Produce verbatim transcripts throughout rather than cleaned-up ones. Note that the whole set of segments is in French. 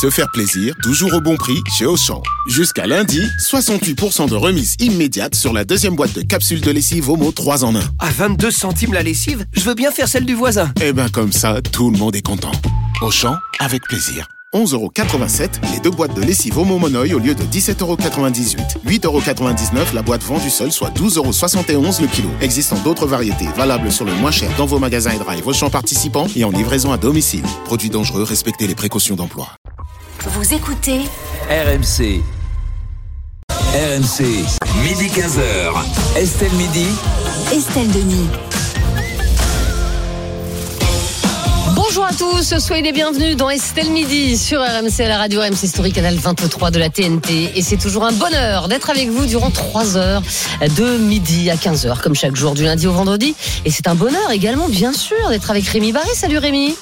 se faire plaisir, toujours au bon prix chez Auchan. Jusqu'à lundi, soixante-huit pour cent de remise immédiate sur la deuxième boîte de capsules de lessive Omo trois en un. À vingt-deux centimes la lessive, je veux bien faire celle du voisin. Eh ben comme ça, tout le monde est content. Auchan, avec plaisir. onze euros quatre-vingt-sept, les deux boîtes de lessive Omo Monoï au lieu de dix-sept euros quatre-vingt-dix-huit. huit euros quatre-vingt-dix-neuf la boîte vendue seule, soit douze euros soixante et onze le kilo. Existant d'autres variétés, valables sur le moins cher dans vos magasins et drive Auchan participants et en livraison à domicile. Produits dangereux, respectez les précautions d'emploi. Vous écoutez R M C. R M C, midi quinze heures. Estelle Midi. Estelle Denis. Bonjour à tous, soyez les bienvenus dans Estelle Midi sur R M C, à la radio R M C Story, canal vingt-trois de la T N T. Et c'est toujours un bonheur d'être avec vous durant trois heures, de midi à quinze heures, comme chaque jour du lundi au vendredi. Et c'est un bonheur également, bien sûr, d'être avec Rémi Barré. Salut Rémi.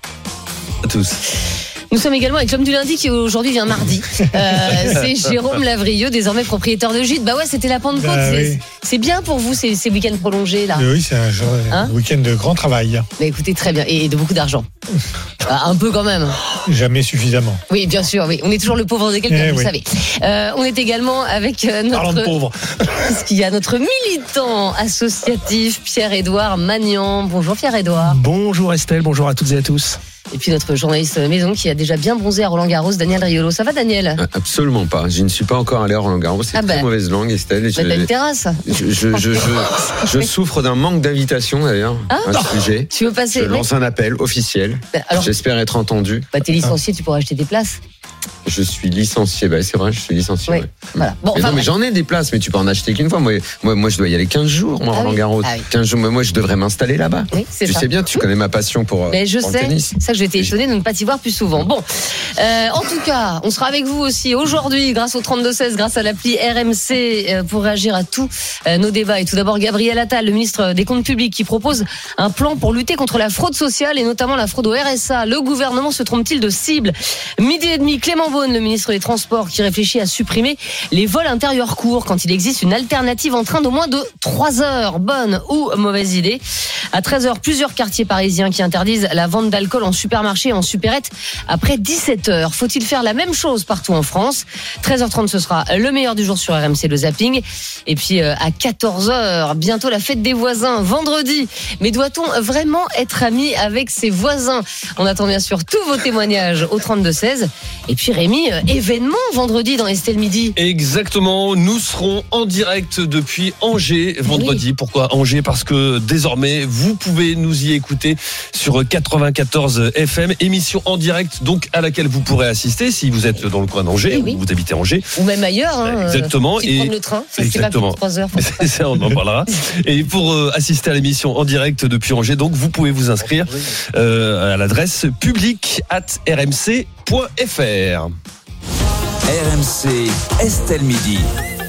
À tous. Nous sommes également avec l'homme du lundi qui aujourd'hui vient mardi. Euh, c'est Jérôme Lavrieux, désormais propriétaire de gîte. Bah ouais, c'était la Pentecôte. Bah c'est, oui. c'est bien pour vous ces, ces week-ends prolongés là. Oui, c'est un, genre, Hein un week-end de grand travail. Bah écoutez, très bien. Et de beaucoup d'argent. Ah, un peu quand même. Jamais suffisamment. Oui, bien sûr. Oui, on est toujours le pauvre de quelqu'un, Eh vous oui. savez. Euh, on est également avec euh, notre. Parlons de pauvres. Parce qu'il y a notre militant associatif Pierre-Édouard Magnan. Bonjour Pierre-Édouard. Bonjour Estelle, bonjour à toutes et à tous. Et puis notre journaliste maison qui a déjà bien bronzé à Roland-Garros, Daniel Riolo. Ça va Daniel? Absolument pas. Je ne suis pas encore allé à Roland-Garros. C'est Ah très ben. mauvaise langue, Estelle. Bah, Je, t'as une terrasse. je, je, je, je, je souffre d'un manque d'invitation d'ailleurs Ah, à ce sujet. Tu veux passer? Je Oui. lance un appel officiel. Bah, alors, J'espère être entendu. bah, t'es licencié, tu pourras acheter des places. Je suis licencié. Bah, c'est vrai, je suis licencié. Oui. Ouais. Voilà. Bon, Mais enfin, non, mais j'en ai des places, mais tu peux en acheter qu'une fois. Moi, moi, moi je dois y aller quinze jours, moi, Ah oui. Roland-Garros. Ah oui. quinze jours. Moi, moi, je devrais m'installer là-bas. oui, c'est Tu ça. sais bien, tu connais ma passion pour, Mais je pour le sais, tennis. c'est ça que j'étais Et étonnée de ne pas t'y voir plus souvent. Bon, euh, en tout cas, on sera avec vous aussi aujourd'hui grâce au trente-deux seize, grâce à l'appli R M C euh, pour réagir à tous euh, nos débats. Et tout d'abord, Gabriel Attal, le ministre des Comptes Publics, qui propose un plan pour lutter contre la fraude sociale et notamment la fraude au R S A. Le gouvernement se trompe-t-il de cible? Midi et demi, Clément Beaune, le ministre des Transports, qui réfléchit à supprimer les vols intérieurs courts quand il existe une alternative en train d'au moins de trois heures. Bonne ou mauvaise idée? À treize heures, plusieurs quartiers parisiens qui interdisent la vente d'alcool en supermarché et en supérette après dix-sept heures. Faut-il faire la même chose partout en France? treize heures trente, ce sera le meilleur du jour sur R M C, le zapping. Et puis euh, à quatorze heures, bientôt la fête des voisins, vendredi. Mais doit-on vraiment être ami avec ses voisins? On attend bien sûr tous vos témoignages au trente-deux seize. Et puis Rémi, euh, événement vendredi dans Estelle Midi. Exactement, nous serons en direct depuis Angers vendredi. Pourquoi Angers? Parce que désormais, vous pouvez nous y écouter sur quatre-vingt-quatorze F M. Émission en direct, donc à laquelle vous pourrez assister si vous êtes dans le coin d'Angers, Eh ou oui. vous habitez Angers. Ou même ailleurs. Hein, Exactement. Euh, Et- prendre le train, ça c'est pas plus Exactement. de trois heures. faut pas- C'est ça, on en parlera. Et pour euh, assister à l'émission en direct depuis Angers, donc vous pouvez vous inscrire euh, à l'adresse public arobase r m c point f r. R M C, Estelle Midi.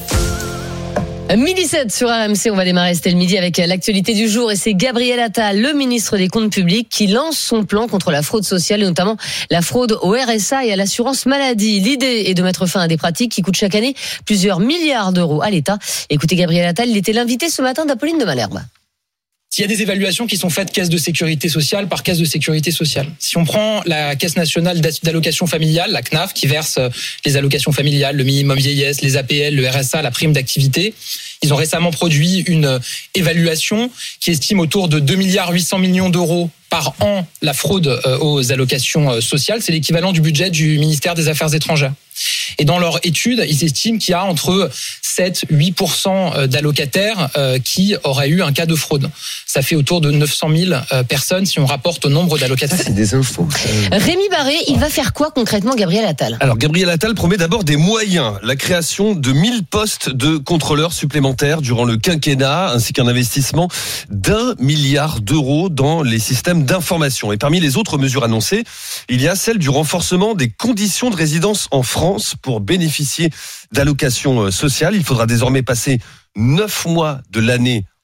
midi sept sur R M C, on va démarrer Estelle Midi avec l'actualité du jour et c'est Gabriel Attal, le ministre des Comptes Publics, qui lance son plan contre la fraude sociale et notamment la fraude au R S A et à l'assurance maladie. L'idée est de mettre fin à des pratiques qui coûtent chaque année plusieurs milliards d'euros à l'État. Écoutez Gabriel Attal, il était l'invité ce matin d'Apolline de Malherbe. Il y a des évaluations qui sont faites caisse de sécurité sociale par caisse de sécurité sociale. Si on prend la caisse nationale d'allocation familiale, la C N A F, qui verse les allocations familiales, le minimum vieillesse, les A P L, le R S A, la prime d'activité, ils ont récemment produit une évaluation qui estime autour de deux milliards huit cents millions d'euros par an la fraude aux allocations sociales. C'est l'équivalent du budget du ministère des Affaires étrangères. Et dans leur étude, ils estiment qu'il y a entre sept à huit pour cent d'allocataires qui auraient eu un cas de fraude. Ça fait autour de neuf cent mille personnes si on rapporte au nombre d'allocataires. Ça, c'est des infos. Rémi Barré, il va faire quoi concrètement Gabriel Attal? Alors Gabriel Attal promet d'abord des moyens, la création de mille postes de contrôleurs supplémentaires durant le quinquennat, ainsi qu'un investissement d'un milliard d'euros dans les systèmes d'information. Et parmi les autres mesures annoncées, il y a celle du renforcement des conditions de résidence en France pour bénéficier d'allocations sociales. Il faudra désormais passer neuf mois de l'année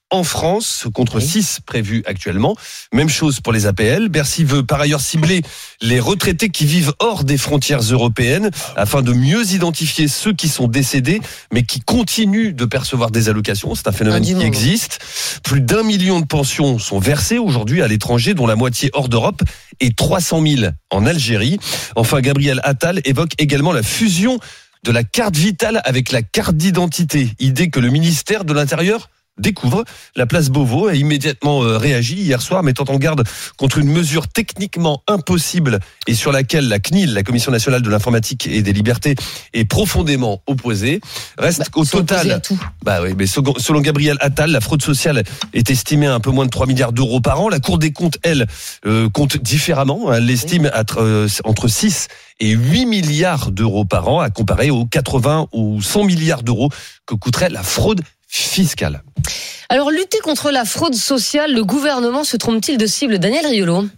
en France, contre Oui. six prévus actuellement. Même chose pour les A P L. Bercy veut par ailleurs cibler les retraités qui vivent hors des frontières européennes afin de mieux identifier ceux qui sont décédés mais qui continuent de percevoir des allocations. C'est un phénomène Ah, du qui monde. existe. Plus d'un million de pensions sont versées aujourd'hui à l'étranger, dont la moitié hors d'Europe et trois cent mille en Algérie. Enfin, Gabriel Attal évoque également la fusion de la carte vitale avec la carte d'identité. Idée que le ministère de l'Intérieur découvre. La place Beauvau a immédiatement réagi hier soir, mettant en garde contre une mesure techniquement impossible et sur laquelle la C N I L, la Commission nationale de l'informatique et des libertés, est profondément opposée. Reste Bah, qu'au ils sont opposés total, à tout. bah oui, mais selon, selon Gabriel Attal, la fraude sociale est estimée à un peu moins de trois milliards d'euros par an. La Cour des comptes, elle, euh, compte différemment. Elle l'estime à, euh, entre six et huit milliards d'euros par an, à comparer aux quatre-vingts ou cent milliards d'euros que coûterait la fraude fiscale. Alors, lutter contre la fraude sociale, le gouvernement se trompe-t-il de cible? Daniel Riolo.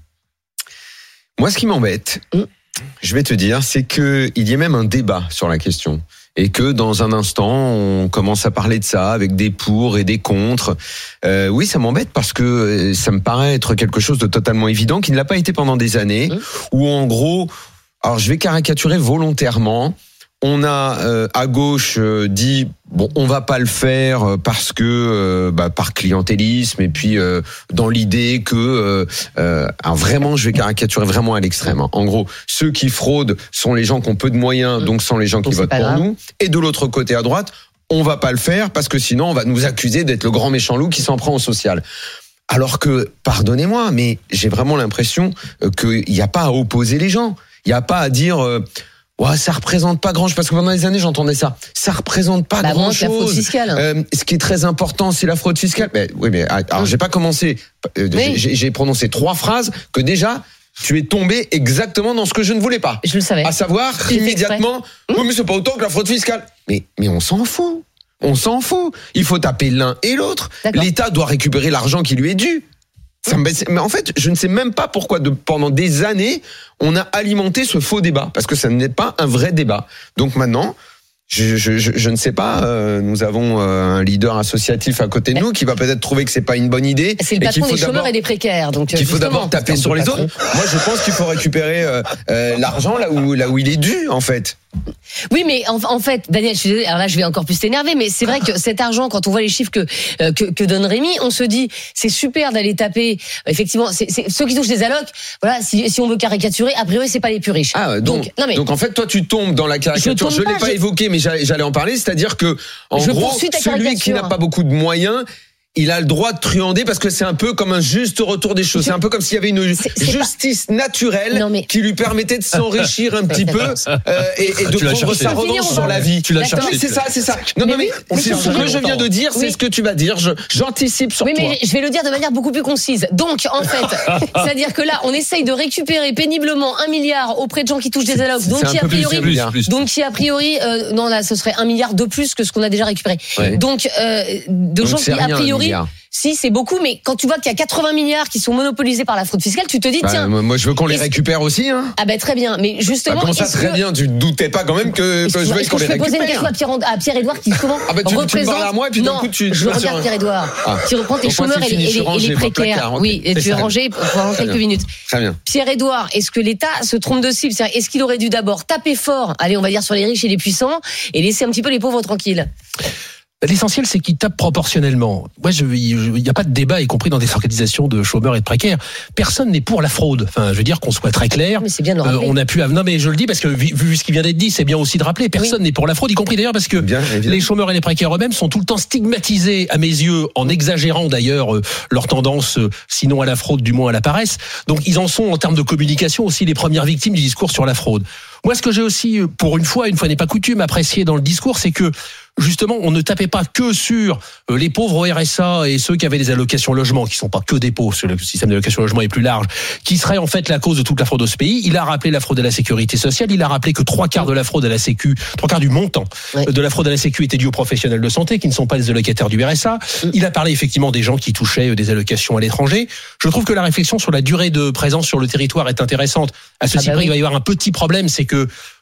Moi, ce qui m'embête, Mm. je vais te dire, c'est que il y a même un débat sur la question. Et que dans un instant, on commence à parler de ça avec des pour et des contre. Euh, oui, ça m'embête parce que ça me paraît être quelque chose de totalement évident qui ne l'a pas été pendant des années. Mm. Où en gros, alors je vais caricaturer volontairement. On a euh, à gauche euh, dit bon, on va pas le faire parce que euh, bah, par clientélisme et puis euh, dans l'idée que euh, euh, alors vraiment, je vais caricaturer vraiment à l'extrême. Hein. En gros, ceux qui fraudent sont les gens qui ont peu de moyens, donc sont les gens qui Donc, c'est votent pas pour grave. nous. Et de l'autre côté à droite, on va pas le faire parce que sinon on va nous accuser d'être le grand méchant loup qui s'en prend au social. Alors que, pardonnez-moi, mais j'ai vraiment l'impression euh, qu'il n'y a pas à opposer les gens. Il n'y a pas à dire. Euh, Ouais, ça représente pas grand chose parce que pendant des années j'entendais ça. Ça représente pas Bah, grand moins que la fraude chose. fiscale. Euh, ce qui est très important, c'est la fraude fiscale. Mais oui, mais alors j'ai pas commencé. euh, Oui. j'ai, j'ai prononcé trois phrases que déjà tu es tombé exactement dans ce que je ne voulais pas. Je le savais. À savoir Tu l'as fait immédiatement. Oui, mais c'est pas autant que la fraude fiscale. Mais mais on s'en fout. On s'en fout. Il faut taper l'un et l'autre. D'accord. L'État doit récupérer l'argent qui lui est dû. Ça me baisse- Mais en fait, je ne sais même pas pourquoi de, pendant des années, on a alimenté ce faux débat, parce que ça n'est pas un vrai débat. Donc maintenant, je, je, je, je ne sais pas, euh, nous avons euh, un leader associatif à côté de nous qui va peut-être trouver que c'est pas une bonne idée. C'est le et qu'il patron faut des chômeurs d'abord- et des précaires. Donc, qu'il faut justement, d'abord taper c'est un sur peu les patron. autres. Moi, je pense qu'il faut récupérer euh, euh, l'argent là où, là où il est dû, en fait. Oui, mais en, en fait, Daniel, je suis désolée, alors là, je vais encore plus t'énerver, mais c'est vrai que cet argent, quand on voit les chiffres que euh, que, que donne Rémi, on se dit, c'est super d'aller taper. Effectivement, c'est, c'est ceux qui touchent des allocs. Voilà, si, si on veut caricaturer, a priori, c'est pas les plus riches. Ah, donc, donc, non mais donc en fait, toi, tu tombes dans la caricature. Je tombe Je, l'ai pas, pas je- évoqué, mais j'allais, j'allais en parler. C'est-à-dire que, en Je gros, poursuis ta celui qui caricature. n'a pas beaucoup de moyens, il a le droit de truander parce que c'est un peu comme un juste retour des choses. Je- C'est un peu comme s'il y avait une C'est- c'est justice naturelle Non, mais- qui lui permettait de s'enrichir un petit peu euh, et, et de Tu l'as prendre cherché. sa Je peux finir revanche ou sur pas la vie. Tu l'as D'accord. cherché. Mais c'est ça, c'est ça. Non, Mais non, mais, oui, c'est mais ce c'est que je viens de dire, c'est Oui. ce que tu vas dire. Je, j'anticipe sur Oui, toi. mais je vais le dire de manière beaucoup plus concise. Donc, en fait, c'est-à-dire que là, on essaye de récupérer péniblement un milliard auprès de gens qui touchent des allocs, donc c'est un qui a peu plus, priori, c'est plus, plus. donc qui a priori, euh, non là, ce serait un milliard de plus que ce qu'on a déjà récupéré. Ouais. Donc, euh, de Donc gens c'est qui a rien, un priori, milliard. si c'est beaucoup, mais quand tu vois qu'il y a quatre-vingts milliards qui sont monopolisés par la fraude fiscale, tu te dis Bah, tiens, moi, moi, je veux qu'on les est-ce- récupère aussi. Hein. ah ben très bien, mais Bah, justement, comment ça est-ce très que- bien? Tu ne doutais pas quand même que, que je Est-ce veux que qu'on je les peux poser une question à récupère? Pierre, à Pierre-Édouard qui comment Ah bah, tu- tu me représente parles à moi et puis d'un non, coup, tu- tu je vas regarde sur un- Pierre-Édouard Ah. qui reprend les Donc, moi, chômeurs c'est et les, fini, je et suis les- et rangé, les moi, précaires. placard, ok. Oui, et tu es Très bien. rangé pendant Très quelques bien. minutes. Très bien. Pierre-Édouard, est-ce que l'État se trompe de cible? C'est-à-dire, est-ce qu'il aurait dû d'abord taper fort, allez, on va dire sur les riches et les puissants, et laisser un petit peu les pauvres tranquilles? L'essentiel, c'est qu'il tape proportionnellement. Moi, je, il n'y a pas de débat, y compris dans des organisations de chômeurs et de précaires. Personne n'est pour la fraude. Enfin, je veux dire qu'on soit très clair. Mais c'est bien de le Euh, rappeler. on a pu. Non, mais je le dis parce que vu, vu ce qui vient d'être dit, c'est bien aussi de rappeler. Personne n'est pour la fraude, y compris d'ailleurs parce que Bien, évidemment. les chômeurs et les précaires eux-mêmes sont tout le temps stigmatisés, à mes yeux, en exagérant d'ailleurs euh, leur tendance, euh, sinon à la fraude, du moins à la paresse. Donc, ils en sont en termes de communication aussi les premières victimes du discours sur la fraude. Moi, ce que j'ai aussi, pour une fois, une fois n'est pas coutume, apprécié dans le discours, c'est que justement, on ne tapait pas que sur euh, les pauvres au R S A et ceux qui avaient des allocations logement, qui sont pas que des pauvres, le système d'allocation logement est plus large, qui serait en fait la cause de toute la fraude de ce pays. Il a rappelé la fraude à la sécurité sociale, il a rappelé que trois quarts de la fraude à la Sécu, trois quarts du montant Ouais. de la fraude à la Sécu était dû aux professionnels de santé, qui ne sont pas les allocataires du R S A. Il a parlé effectivement des gens qui touchaient des allocations à l'étranger. Je trouve que la réflexion sur la durée de présence sur le territoire est intéressante. À ceci Ah bah près, oui. il va y avoir un petit problème, c'est que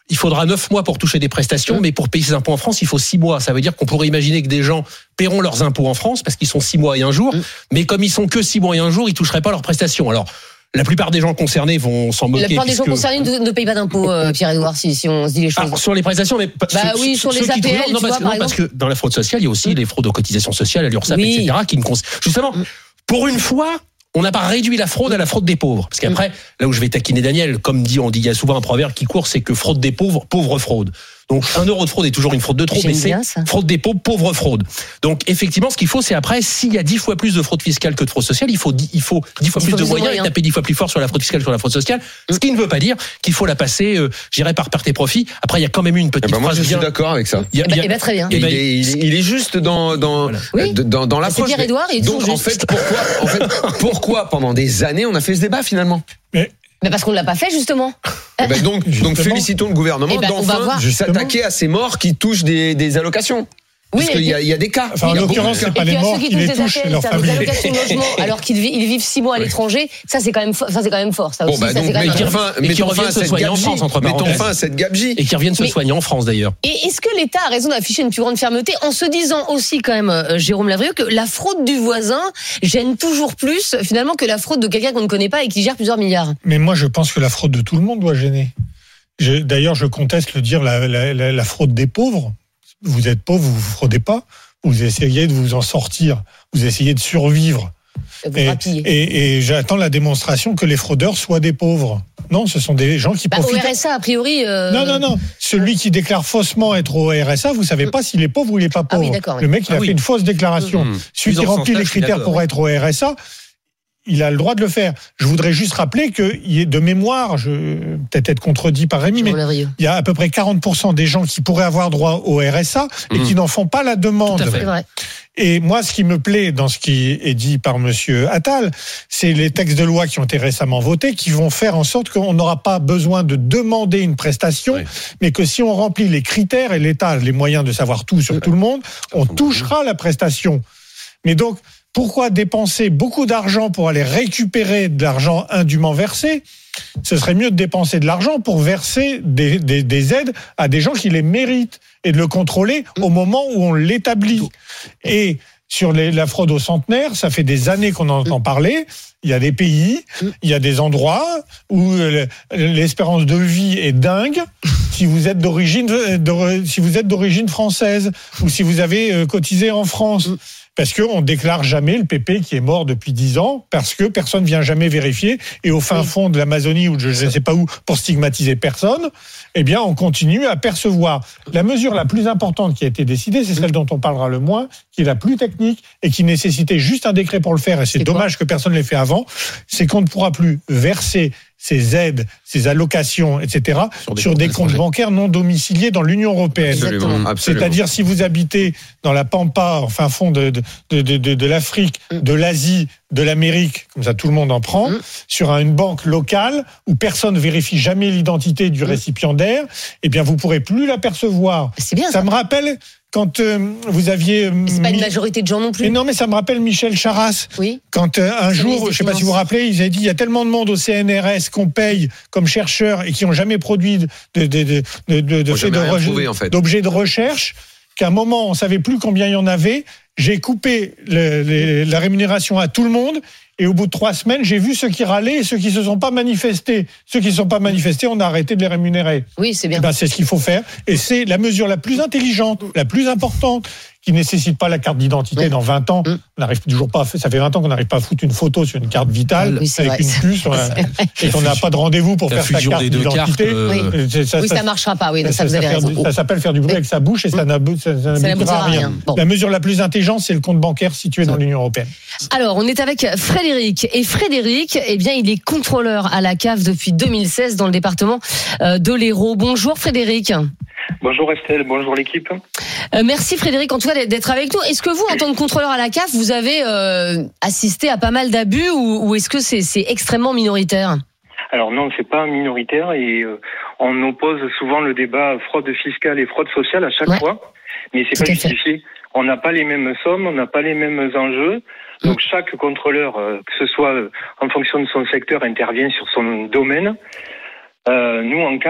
il faudra neuf mois pour toucher des prestations, mais pour payer ses impôts en France, il faut six mois. Ça veut dire qu'on pourrait imaginer que des gens paieront leurs impôts en France parce qu'ils sont six mois et un jour, mais comme ils sont que six mois et un jour, ils toucheraient pas leurs prestations. Alors, la plupart des gens concernés vont s'en moquer. La plupart des gens puisque... concernés ne, ne payent pas d'impôts, euh, Pierre-Edouard, si, si on se dit les choses. Ah, sur les prestations, mais bah ceux, oui, sur ceux les A P L, qui... non, tu parce, vois, non, par parce que dans la fraude sociale, il y a aussi mmh. les fraudes aux cotisations sociales, à l'URSSAF, oui. et cetera, qui ne cons... justement, mmh. pour une fois, on n'a pas réduit la fraude à la fraude des pauvres. Parce qu'après, là où je vais taquiner Daniel, comme dit, on dit, il y a souvent un proverbe qui court, c'est que fraude des pauvres, pauvre fraude. Donc, un euro de fraude est toujours une fraude de trop, J'aime mais c'est ça. fraude des pauvres, pauvre fraude. Donc, effectivement, ce qu'il faut, c'est après, s'il y a dix fois plus de fraude fiscale que de fraude sociale, il faut dix, il faut dix fois plus de moyens et taper dix fois plus fort sur la fraude fiscale que sur la fraude sociale. Ce qui ne veut pas dire qu'il faut la passer, euh, j'irais par perte et profit. Après, il y a quand même une petite eh ben moi, phrase. je suis d'accord avec ça. Il y a, eh ben, il y a, eh ben, très bien. Il, est, il, est, il est juste dans, dans, voilà. oui. dans, dans l'approche. C'est Pierre-Edouard, il est donc, en fait, pourquoi, en fait, pourquoi pendant des années on a fait ce débat finalement? Mais Mais parce qu'on ne l'a pas fait, justement. Eh ben donc, donc félicitons le gouvernement eh ben, d'enfin s'attaquer à ces morts qui touchent des, des allocations. Oui, parce qu'il y, y a des cas. Enfin, en l'occurrence, c'est pas les morts qui les touchent, c'est leur famille. Les allocations de logement, alors qu'ils vivent, ils vivent six mois à l'étranger, ça c'est quand même, ça c'est quand même fort. Ça aussi, bon, bah ça, donc, c'est quand mais même qui enfin, et qui reviennent se soigner en France, entre parenthèses. Mettons fin à cette gabegie. Et qui reviennent se mais, soigner en France d'ailleurs. Et est-ce que l'État a raison d'afficher une plus grande fermeté en se disant aussi quand même, euh, Jérôme Lavrieux, que la fraude du voisin gêne toujours plus finalement que la fraude de quelqu'un qu'on ne connaît pas et qui gère plusieurs milliards? Mais moi, je pense que la fraude de tout le monde doit gêner. Je, d'ailleurs, je conteste le dire la, la, la, la fraude des pauvres. Vous êtes pauvre, vous vous fraudez pas. Vous essayez de vous en sortir. Vous essayez de survivre. Et, et, et j'attends la démonstration que les fraudeurs soient des pauvres. Non, ce sont des gens qui bah, profitent. Au R S A, a priori. Euh... Non, non, non. Celui qui déclare faussement être au R S A, vous savez pas s'il est pauvre ou il est pas pauvre. Ah oui, d'accord, oui. Le mec, il a ah fait oui. une fausse déclaration. Mmh. Celui qui remplit les critères pour être au R S A, il a le droit de le faire. Je voudrais juste rappeler que, de mémoire, je peut-être être contredit par Rémi, mais il y a à peu près quarante pour cent des gens qui pourraient avoir droit au R S A et mmh. qui n'en font pas la demande. Tout à fait. C'est vrai. Et moi, ce qui me plaît dans ce qui est dit par Monsieur Attal, c'est les textes de loi qui ont été récemment votés, qui vont faire en sorte qu'on n'aura pas besoin de demander une prestation, oui. mais que si on remplit les critères, et l'État a les moyens de savoir tout sur tout le monde, on touchera la prestation. Mais donc, pourquoi dépenser beaucoup d'argent pour aller récupérer de l'argent indûment versé ? Ce serait mieux de dépenser de l'argent pour verser des, des, des aides à des gens qui les méritent et de le contrôler au moment où on l'établit. Et sur les, la fraude aux centenaires, ça fait des années qu'on en entend parler. Il y a des pays, il y a des endroits où l'espérance de vie est dingue. Si vous êtes d'origine, de, si vous êtes d'origine française ou si vous avez cotisé en France. Parce qu'on ne déclare jamais le pépé qui est mort depuis dix ans, parce que personne ne vient jamais vérifier. Et au fin oui. fond de l'Amazonie, ou je ne sais pas où, pour stigmatiser personne, eh bien, on continue à percevoir. La mesure la plus importante qui a été décidée, c'est celle dont on parlera le moins, qui est la plus technique et qui nécessitait juste un décret pour le faire. Et c'est, c'est dommage que personne ne l'ait fait avant. C'est qu'on ne pourra plus verser ces aides, ces allocations, et cetera, sur des, sur comptes, des comptes bancaires non domiciliés dans l'Union européenne. Absolument, absolument. C'est-à-dire, si vous habitez dans la pampa, en fin fond de, de, de, de, de l'Afrique, de l'Asie, de l'Amérique, comme ça tout le monde en prend, mmh. sur une banque locale où personne ne vérifie jamais l'identité du mmh. récipiendaire, eh bien, vous pourrez plus l'apercevoir. C'est bien, ça. Ça me rappelle quand euh, vous aviez... Euh, c'est pas une majorité de gens non plus. Mais non, mais ça me rappelle Michel Charras. Oui. Quand euh, un jour, je ne sais pas si vous vous rappelez, il a dit, il y a tellement de monde au C N R S qu'on paye comme chercheurs et qui n'ont jamais produit de, de, de, de, de, de, de fait de re- trouvé, en fait. d'objets de recherche, qu'à un moment, on ne savait plus combien il y en avait. J'ai coupé le, le, la rémunération à tout le monde. Et au bout de trois semaines, j'ai vu ceux qui râlaient et ceux qui se sont pas manifestés. Ceux qui ne sont pas manifestés, on a arrêté de les rémunérer. Oui, c'est bien. Ben, c'est ce qu'il faut faire. Et c'est la mesure la plus intelligente, la plus importante, qui ne nécessite pas la carte d'identité oui. dans vingt ans. Mmh. On n'arrive toujours pas à, ça fait vingt ans qu'on n'arrive pas à foutre une photo sur une carte vitale oui, avec vrai, une puce. Et qu'on n'a pas de rendez-vous pour la faire sa carte d'identité. Cartes, euh... oui, ça, oui, ça, ça marchera pas. Oui, donc ça, ça, ça, du, ça s'appelle faire du bruit oui. avec sa bouche et ça, mmh. n'abou- ça, ça n'aboutira à rien. rien. Bon. La mesure la plus intelligente, c'est le compte bancaire situé ça. dans l'Union européenne. Alors, on est avec Frédéric. Et Frédéric, eh bien, il est contrôleur à la C A F depuis deux mille seize dans le département de l'Hérault. Bonjour Frédéric. Bonjour Estelle, bonjour l'équipe. Euh, merci Frédéric en tout cas d'être avec nous. Est-ce que vous, en tant que contrôleur à la C A F, vous avez euh, assisté à pas mal d'abus ou, ou est-ce que c'est, c'est extrêmement minoritaire ? Alors non, c'est pas minoritaire et euh, on oppose souvent le débat fraude fiscale et fraude sociale à chaque ouais. fois, mais c'est tout pas justifié. On n'a pas les mêmes sommes, on n'a pas les mêmes enjeux. Donc chaque contrôleur, euh, que ce soit en fonction de son secteur, intervient sur son domaine. Euh, nous, en C A F,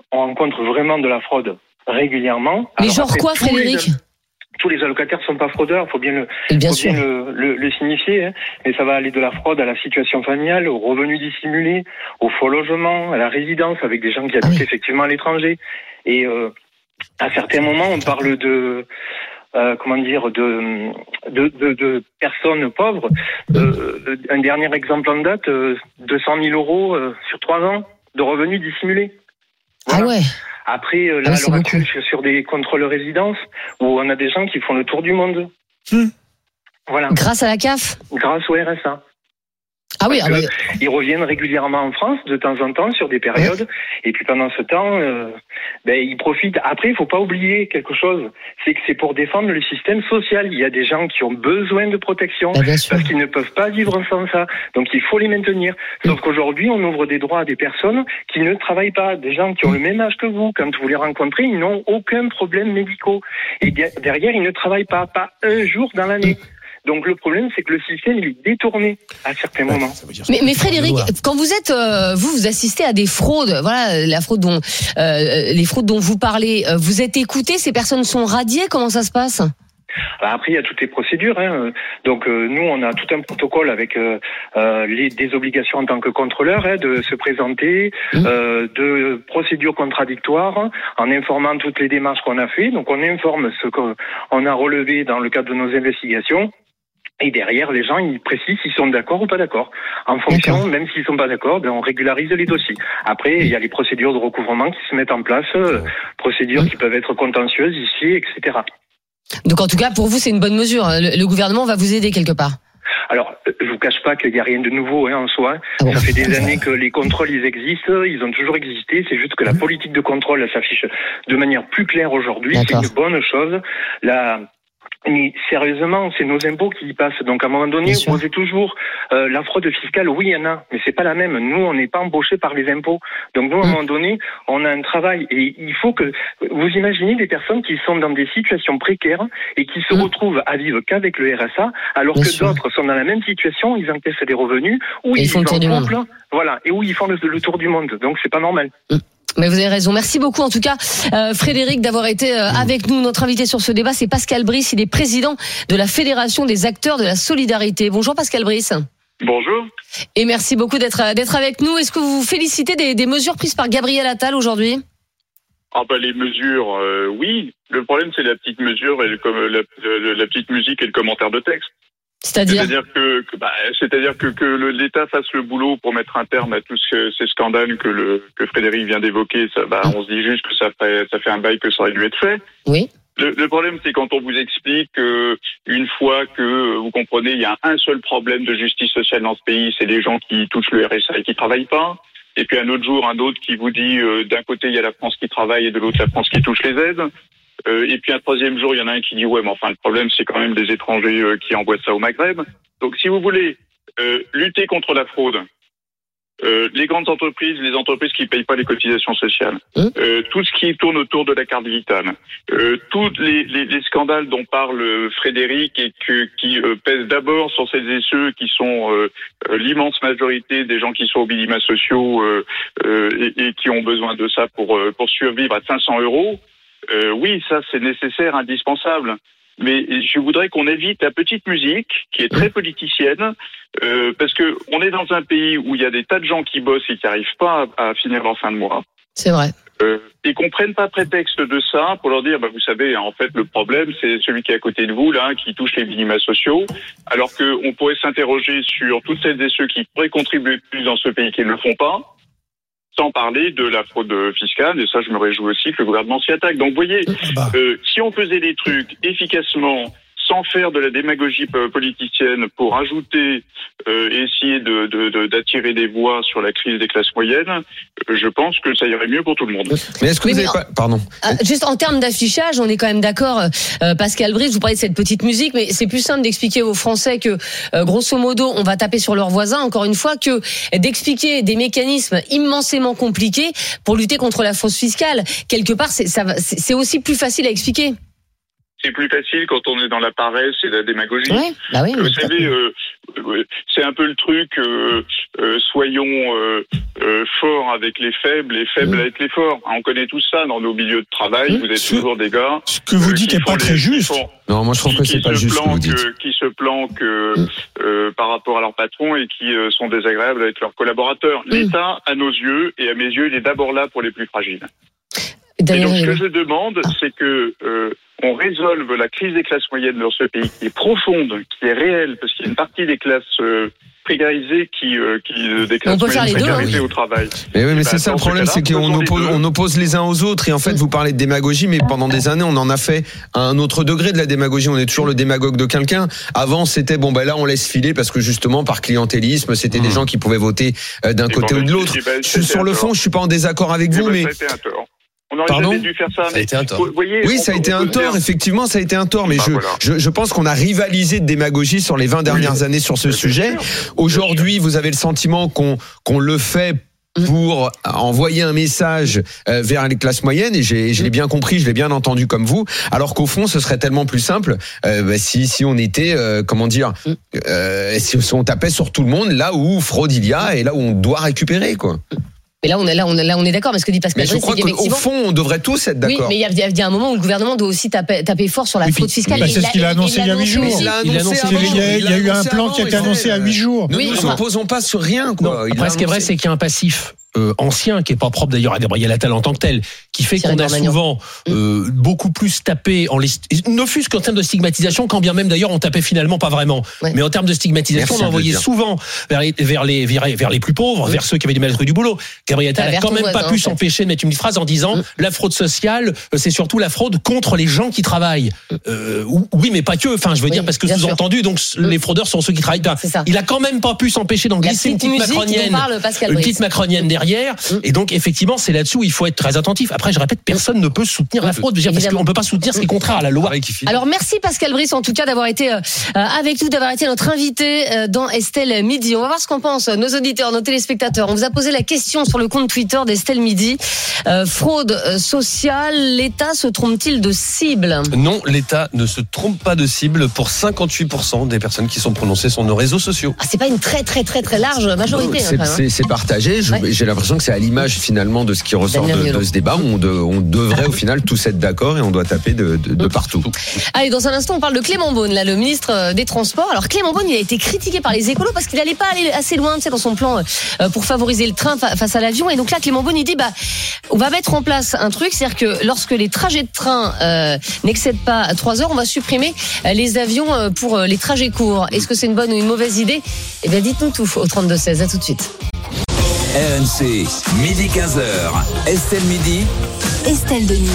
on rencontre vraiment de la fraude régulièrement. Mais Alors genre après, quoi, tous les Frédéric? Tous les allocataires ne sont pas fraudeurs, il faut bien le, Bien faut sûr. bien le, le, le signifier. Hein. Mais ça va aller de la fraude à la situation familiale, aux revenus dissimulés, au faux logement, à la résidence avec des gens qui habitent Ah oui. effectivement à l'étranger. Et euh, à certains moments, on parle de euh, comment dire de de, de, de personnes pauvres. Euh, un dernier exemple en date, euh, deux cent mille euros euh, sur trois ans de revenus dissimulés. Voilà. Ah ouais. Après, euh, là, Ah oui, à c'est l'heure actuelle, beaucoup. je suis sur des contrôles résidence où on a des gens qui font le tour du monde. Hmm. Voilà, Grâce à la C A F? grâce au R S A. Ah oui, Parce ah que bah, ils reviennent régulièrement en France de temps en temps sur des périodes, et puis pendant ce temps, euh, ben ils profitent. Après, il faut pas oublier quelque chose, c'est que c'est pour défendre le système social. Il y a des gens qui ont besoin de protection bah, bien sûr. parce qu'ils ne peuvent pas vivre sans ça. Donc il faut les maintenir. Sauf qu'aujourd'hui, on ouvre des droits à des personnes qui ne travaillent pas, des gens qui ont le même âge que vous. Quand vous les rencontrez, ils n'ont aucun problème médicaux. Et derrière, ils ne travaillent pas, pas un jour dans l'année. Donc le problème, c'est que le système il est détourné à certains moments. Mais, mais Frédéric, quand vous êtes, euh, vous, vous assistez à des fraudes, voilà, la fraude dont, euh, les fraudes dont vous parlez, euh, vous êtes écouté, ces personnes sont radiées, comment ça se passe? Après, il y a toutes les procédures. Hein. Donc, euh, nous, on a tout un protocole avec euh, euh, les, des obligations en tant que contrôleur, hein, de se présenter, mmh. euh, de procédures contradictoires, en informant toutes les démarches qu'on a fait. Donc, on informe ce qu'on a relevé dans le cadre de nos investigations. Et derrière, les gens, ils précisent s'ils sont d'accord ou pas d'accord. En fonction, d'accord. Même s'ils sont pas d'accord, ben, on régularise les dossiers. Après, il y a les procédures de recouvrement qui se mettent en place, euh, procédures mmh. qui peuvent être contentieuses ici, et cetera. Donc, en tout cas, pour vous, c'est une bonne mesure. Le, le gouvernement va vous aider quelque part. Alors, je vous cache pas qu'il n'y a rien de nouveau hein, en soi. Ah bon. Ça fait des années que les contrôles, ils existent, ils ont toujours existé. C'est juste que la politique de contrôle, elle s'affiche de manière plus claire aujourd'hui. D'accord. C'est une bonne chose. La... Mais sérieusement, c'est nos impôts qui y passent. Donc à un moment donné, vous posez toujours euh, la fraude fiscale. Oui, il y en a, mais c'est pas la même. Nous, on n'est pas embauchés par les impôts. Donc nous, à un moment donné, on a un travail. Et il faut que vous imaginez des personnes qui sont dans des situations précaires et qui se mmh. retrouvent à vivre qu'avec le R S A, alors Bien que sûr. D'autres sont dans la même situation. Ils encaissent des revenus ou et ils, ils font le tour du monde. Voilà, et où ils font le, le tour du monde. Donc c'est pas normal. Mmh. Mais vous avez raison. Merci beaucoup en tout cas, euh, Frédéric, d'avoir été euh, avec nous. Notre invité sur ce débat, c'est Pascal Brice. Il est président de la Fédération des acteurs de la solidarité. Bonjour Pascal Brice. Bonjour. Et merci beaucoup d'être d'être avec nous. Est-ce que vous vous félicitez des, des mesures prises par Gabriel Attal aujourd'hui? Ah bah les mesures, euh, oui. Le problème c'est la petite mesure et le, la, la, la petite musique et le commentaire de texte. C'est-à-dire, c'est-à-dire que, que bah, c'est-à-dire que, que le, l'État fasse le boulot pour mettre un terme à tous ce, ces scandales que le que Frédéric vient d'évoquer. Ça, bah, on se dit juste que ça fait ça fait un bail que ça aurait dû être fait. Oui. Le, le problème, c'est quand on vous explique que une fois que vous comprenez, il y a un seul problème de justice sociale dans ce pays, c'est les gens qui touchent le R S A et qui travaillent pas. Et puis un autre jour, un autre qui vous dit euh, d'un côté il y a la France qui travaille et de l'autre la France qui touche les aides. Euh, et puis un troisième jour, il y en a un qui dit ouais, mais enfin le problème c'est quand même des étrangers euh, qui envoient ça au Maghreb. Donc si vous voulez euh, lutter contre la fraude, euh, les grandes entreprises, les entreprises qui payent pas les cotisations sociales, euh, tout ce qui tourne autour de la carte vitale, euh, tous les, les, les scandales dont parle Frédéric et que, qui euh, pèsent d'abord sur celles et ceux qui sont euh, l'immense majorité des gens qui sont aux minima sociaux euh, euh, et, et qui ont besoin de ça pour euh, pour survivre à cinq cents euros. Euh, oui, ça c'est nécessaire, indispensable. Mais je voudrais qu'on évite la petite musique qui est très politicienne, euh, parce que on est dans un pays où il y a des tas de gens qui bossent et qui n'arrivent pas à, à finir leur fin de mois. C'est vrai. Euh, et qu'on prenne pas prétexte de ça pour leur dire, bah vous savez, en fait le problème c'est celui qui est à côté de vous là, qui touche les minima sociaux, alors que on pourrait s'interroger sur toutes celles et ceux qui pourraient contribuer plus dans ce pays qui ne le font pas. Sans parler de la fraude fiscale, et ça je me réjouis aussi que le gouvernement s'y attaque. Donc vous voyez, bah. euh, si on faisait les trucs efficacement, sans faire de la démagogie politicienne pour ajouter euh, et essayer de, de, de, d'attirer des voix sur la crise des classes moyennes, euh, je pense que ça irait mieux pour tout le monde. Mais est-ce que oui, vous avez pas... Pardon. Euh, juste en termes d'affichage, on est quand même d'accord, euh, Pascal Brice, vous parlez de cette petite musique, mais c'est plus simple d'expliquer aux Français que, euh, grosso modo, on va taper sur leurs voisins, encore une fois, que d'expliquer des mécanismes immensément compliqués pour lutter contre la fraude fiscale. Quelque part, c'est, ça, c'est aussi plus facile à expliquer. c'est plus facile quand on est dans la paresse et la démagogie. Oui, bah oui, vous savez, euh, c'est un peu le truc, euh, euh, soyons euh, euh, forts avec les faibles et faibles mmh. avec les forts. On connaît tout ça dans nos milieux de travail. Mmh. Vous êtes ce, toujours des gars. Ce que vous euh, dites n'est pas très juste. Font, non, moi je trouve qui, que c'est pas juste ce que vous dites. Euh, qui se planquent euh, euh, par rapport à leur patron et qui euh, sont désagréables avec leurs collaborateurs. Mmh. L'État, à nos yeux et à mes yeux, il est d'abord là pour les plus fragiles. Et donc, ce que je demande, c'est que euh, on résolve la crise des classes moyennes dans ce pays, qui est profonde, qui est réelle, parce qu'il y a une partie des classes euh, précarisées qui, euh, qui des classes moyennes précarisées au travail. Mais oui, mais bah, c'est ça le problème, c'est qu'on oppose, on oppose les uns aux autres. Et en fait, vous parlez de démagogie, mais pendant des années, on en a fait à un autre degré de la démagogie. On est toujours le démagogue de quelqu'un. Avant, c'était bon, ben là, on laisse filer parce que justement, par clientélisme, c'était mmh. des gens qui pouvaient voter d'un et côté bon, ou de l'autre. Ben, sur le fond, je suis pas en désaccord avec vous, mais on aurait Pardon jamais dû faire ça. Ça mais a été un tort. Vous voyez, oui, ça a été un tort. Dire... Effectivement, ça a été un tort. Mais bah, je, voilà. je, je pense qu'on a rivalisé de démagogie sur les vingt dernières oui. années sur ce bien sujet. Sûr. Aujourd'hui, vous avez le sentiment qu'on, qu'on le fait pour envoyer un message vers les classes moyennes, et j'ai, je l'ai bien compris, je l'ai bien entendu comme vous, alors qu'au fond, ce serait tellement plus simple euh, bah, si, si on était, euh, comment dire, euh, si on tapait sur tout le monde, là où fraude il y a et là où on doit récupérer, quoi. Mais là, on est là, on est là, on est d'accord, parce que dit Pascal. Mais je crois qu'au fond, on devrait tous être d'accord. Oui, mais il y a, il y a un moment où le gouvernement doit aussi taper, taper fort sur la oui, fraude fiscale. Bah, c'est ce qu'il a annoncé il y a huit jours. Il a annoncé il, y a, il y a eu un plan qui a été annoncé à huit jours. Ne nous opposons pas sur rien, quoi. Après, ce qui est vrai, c'est qu'il y a un passif Euh, ancien, qui est pas propre d'ailleurs à Gabriel Attal en tant que tel, qui fait qu'on a souvent euh, beaucoup plus tapé en les, ne fût-ce qu'en termes de stigmatisation, quand bien même d'ailleurs on tapait finalement pas vraiment, ouais. mais en termes de stigmatisation, Merci on envoyait souvent vers les, vers les vers, vers les plus pauvres, mmh. vers ceux qui avaient du mal à trouver du boulot. Gabriel Attal a quand même voisin, pas pu s'empêcher de mettre une petite phrase en disant mmh. la fraude sociale, c'est surtout la fraude contre les gens qui travaillent. Euh, oui, mais pas que. Enfin, je veux oui, dire parce que sous-entendu, donc mmh. les fraudeurs sont ceux qui travaillent pas. Il a quand même pas pu s'empêcher d'en glisser une petite macronienne, une petite macronienne derrière. Et donc, effectivement, c'est là-dessous où il faut être très attentif. Après, je répète, personne ne peut soutenir la fraude, dire, parce qu'on ne peut pas soutenir ce qui est contraire à la loi. Alors, merci Pascal Brice, en tout cas, d'avoir été euh, avec nous, d'avoir été notre invité euh, dans Estelle Midi. On va voir ce qu'en pensent nos auditeurs, nos téléspectateurs. On vous a posé la question sur le compte Twitter d'Estelle Midi. Euh, fraude sociale, l'État se trompe-t-il de cible ? Non, l'État ne se trompe pas de cible pour cinquante-huit pour cent des personnes qui sont prononcées sur nos réseaux sociaux. Ah, c'est pas une très, très, très, très large majorité. C'est, hein, c'est, c'est partagé. Je, ouais. J'ai l'impression que c'est à l'image finalement de ce qui ressort de, de ce débat où on, de, on devrait au final tous être d'accord et on doit taper de, de, de partout. Allez, dans un instant on parle de Clément Beaune, là, le ministre des Transports. Alors Clément Beaune, il a été critiqué par les écolos parce qu'il n'allait pas aller assez loin, tu sais, dans son plan euh, pour favoriser le train fa- face à l'avion. Et donc là, Clément Beaune, il dit, bah, on va mettre en place un truc, c'est-à-dire que lorsque les trajets de train euh, n'excèdent pas trois heures, on va supprimer euh, les avions euh, pour euh, les trajets courts. Est-ce que c'est une bonne ou une mauvaise idée ? Eh bien, dites-nous tout au trente-deux seize. À tout de suite. R M C, midi quinze heures. Estelle Midi. Estelle Denis.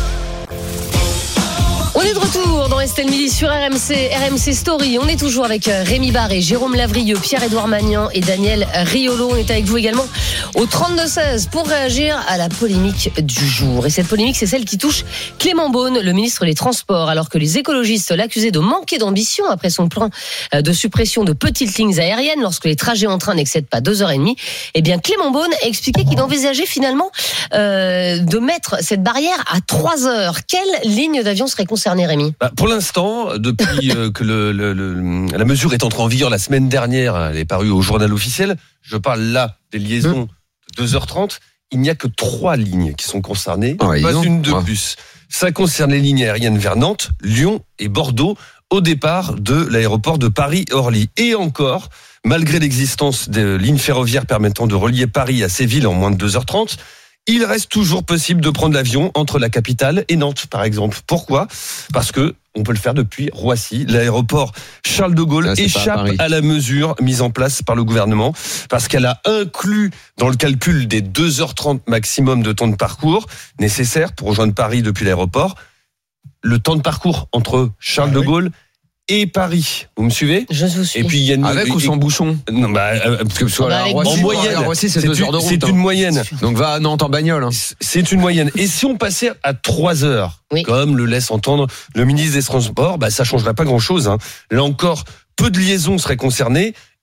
On est de retour dans Estelle Midi sur R M C, R M C Story. On est toujours avec Rémi Barré, Jérôme Lavrieux, Pierre-Édouard Magnan et Daniel Riolo. On est avec vous également au trente-deux seize pour réagir à la polémique du jour. Et cette polémique, c'est celle qui touche Clément Beaune, le ministre des Transports, alors que les écologistes l'accusaient de manquer d'ambition après son plan de suppression de petites lignes aériennes lorsque les trajets en train n'excèdent pas deux heures et demie. Eh bien, Clément Beaune a expliqué qu'il envisageait finalement euh, de mettre cette barrière à trois heures. Quelle ligne d'avion serait concernée, Rémi ? Bah, pour l'instant, depuis euh, que le, le, le, la mesure est entrée en vigueur la semaine dernière, elle est parue au journal officiel, je parle là des liaisons mmh. de deux heures trente, il n'y a que trois lignes qui sont concernées, oh, pas une de ouais. plus. Ça concerne les lignes aériennes vers Nantes, Lyon et Bordeaux, au départ de l'aéroport de Paris-Orly. Et encore, malgré l'existence de lignes ferroviaires permettant de relier Paris à ces villes en moins de deux heures trente, il reste toujours possible de prendre l'avion entre la capitale et Nantes, par exemple. Pourquoi ? Parce que on peut le faire depuis Roissy. L'aéroport Charles de Gaulle Là, échappe à, à la mesure mise en place par le gouvernement parce qu'elle a inclus dans le calcul des deux heures trente maximum de temps de parcours nécessaire pour rejoindre Paris depuis l'aéroport, le temps de parcours entre Charles ah, de Gaulle oui. et Paris. Vous me suivez ? Je vous suis. Et puis il y a une, avec ou sans bouchon ? Non, bah, euh, parce que soit la Roissy, en moyenne, Roissy, c'est, c'est deux heures de route. C'est une moyenne. Donc va à Nantes en bagnole. Hein. C'est une moyenne. Et si on passait à trois heures, oui. comme le laisse entendre le ministre des Transports, bah ça changerait pas grand-chose. Hein. Là encore, peu de liaisons seraient concernées.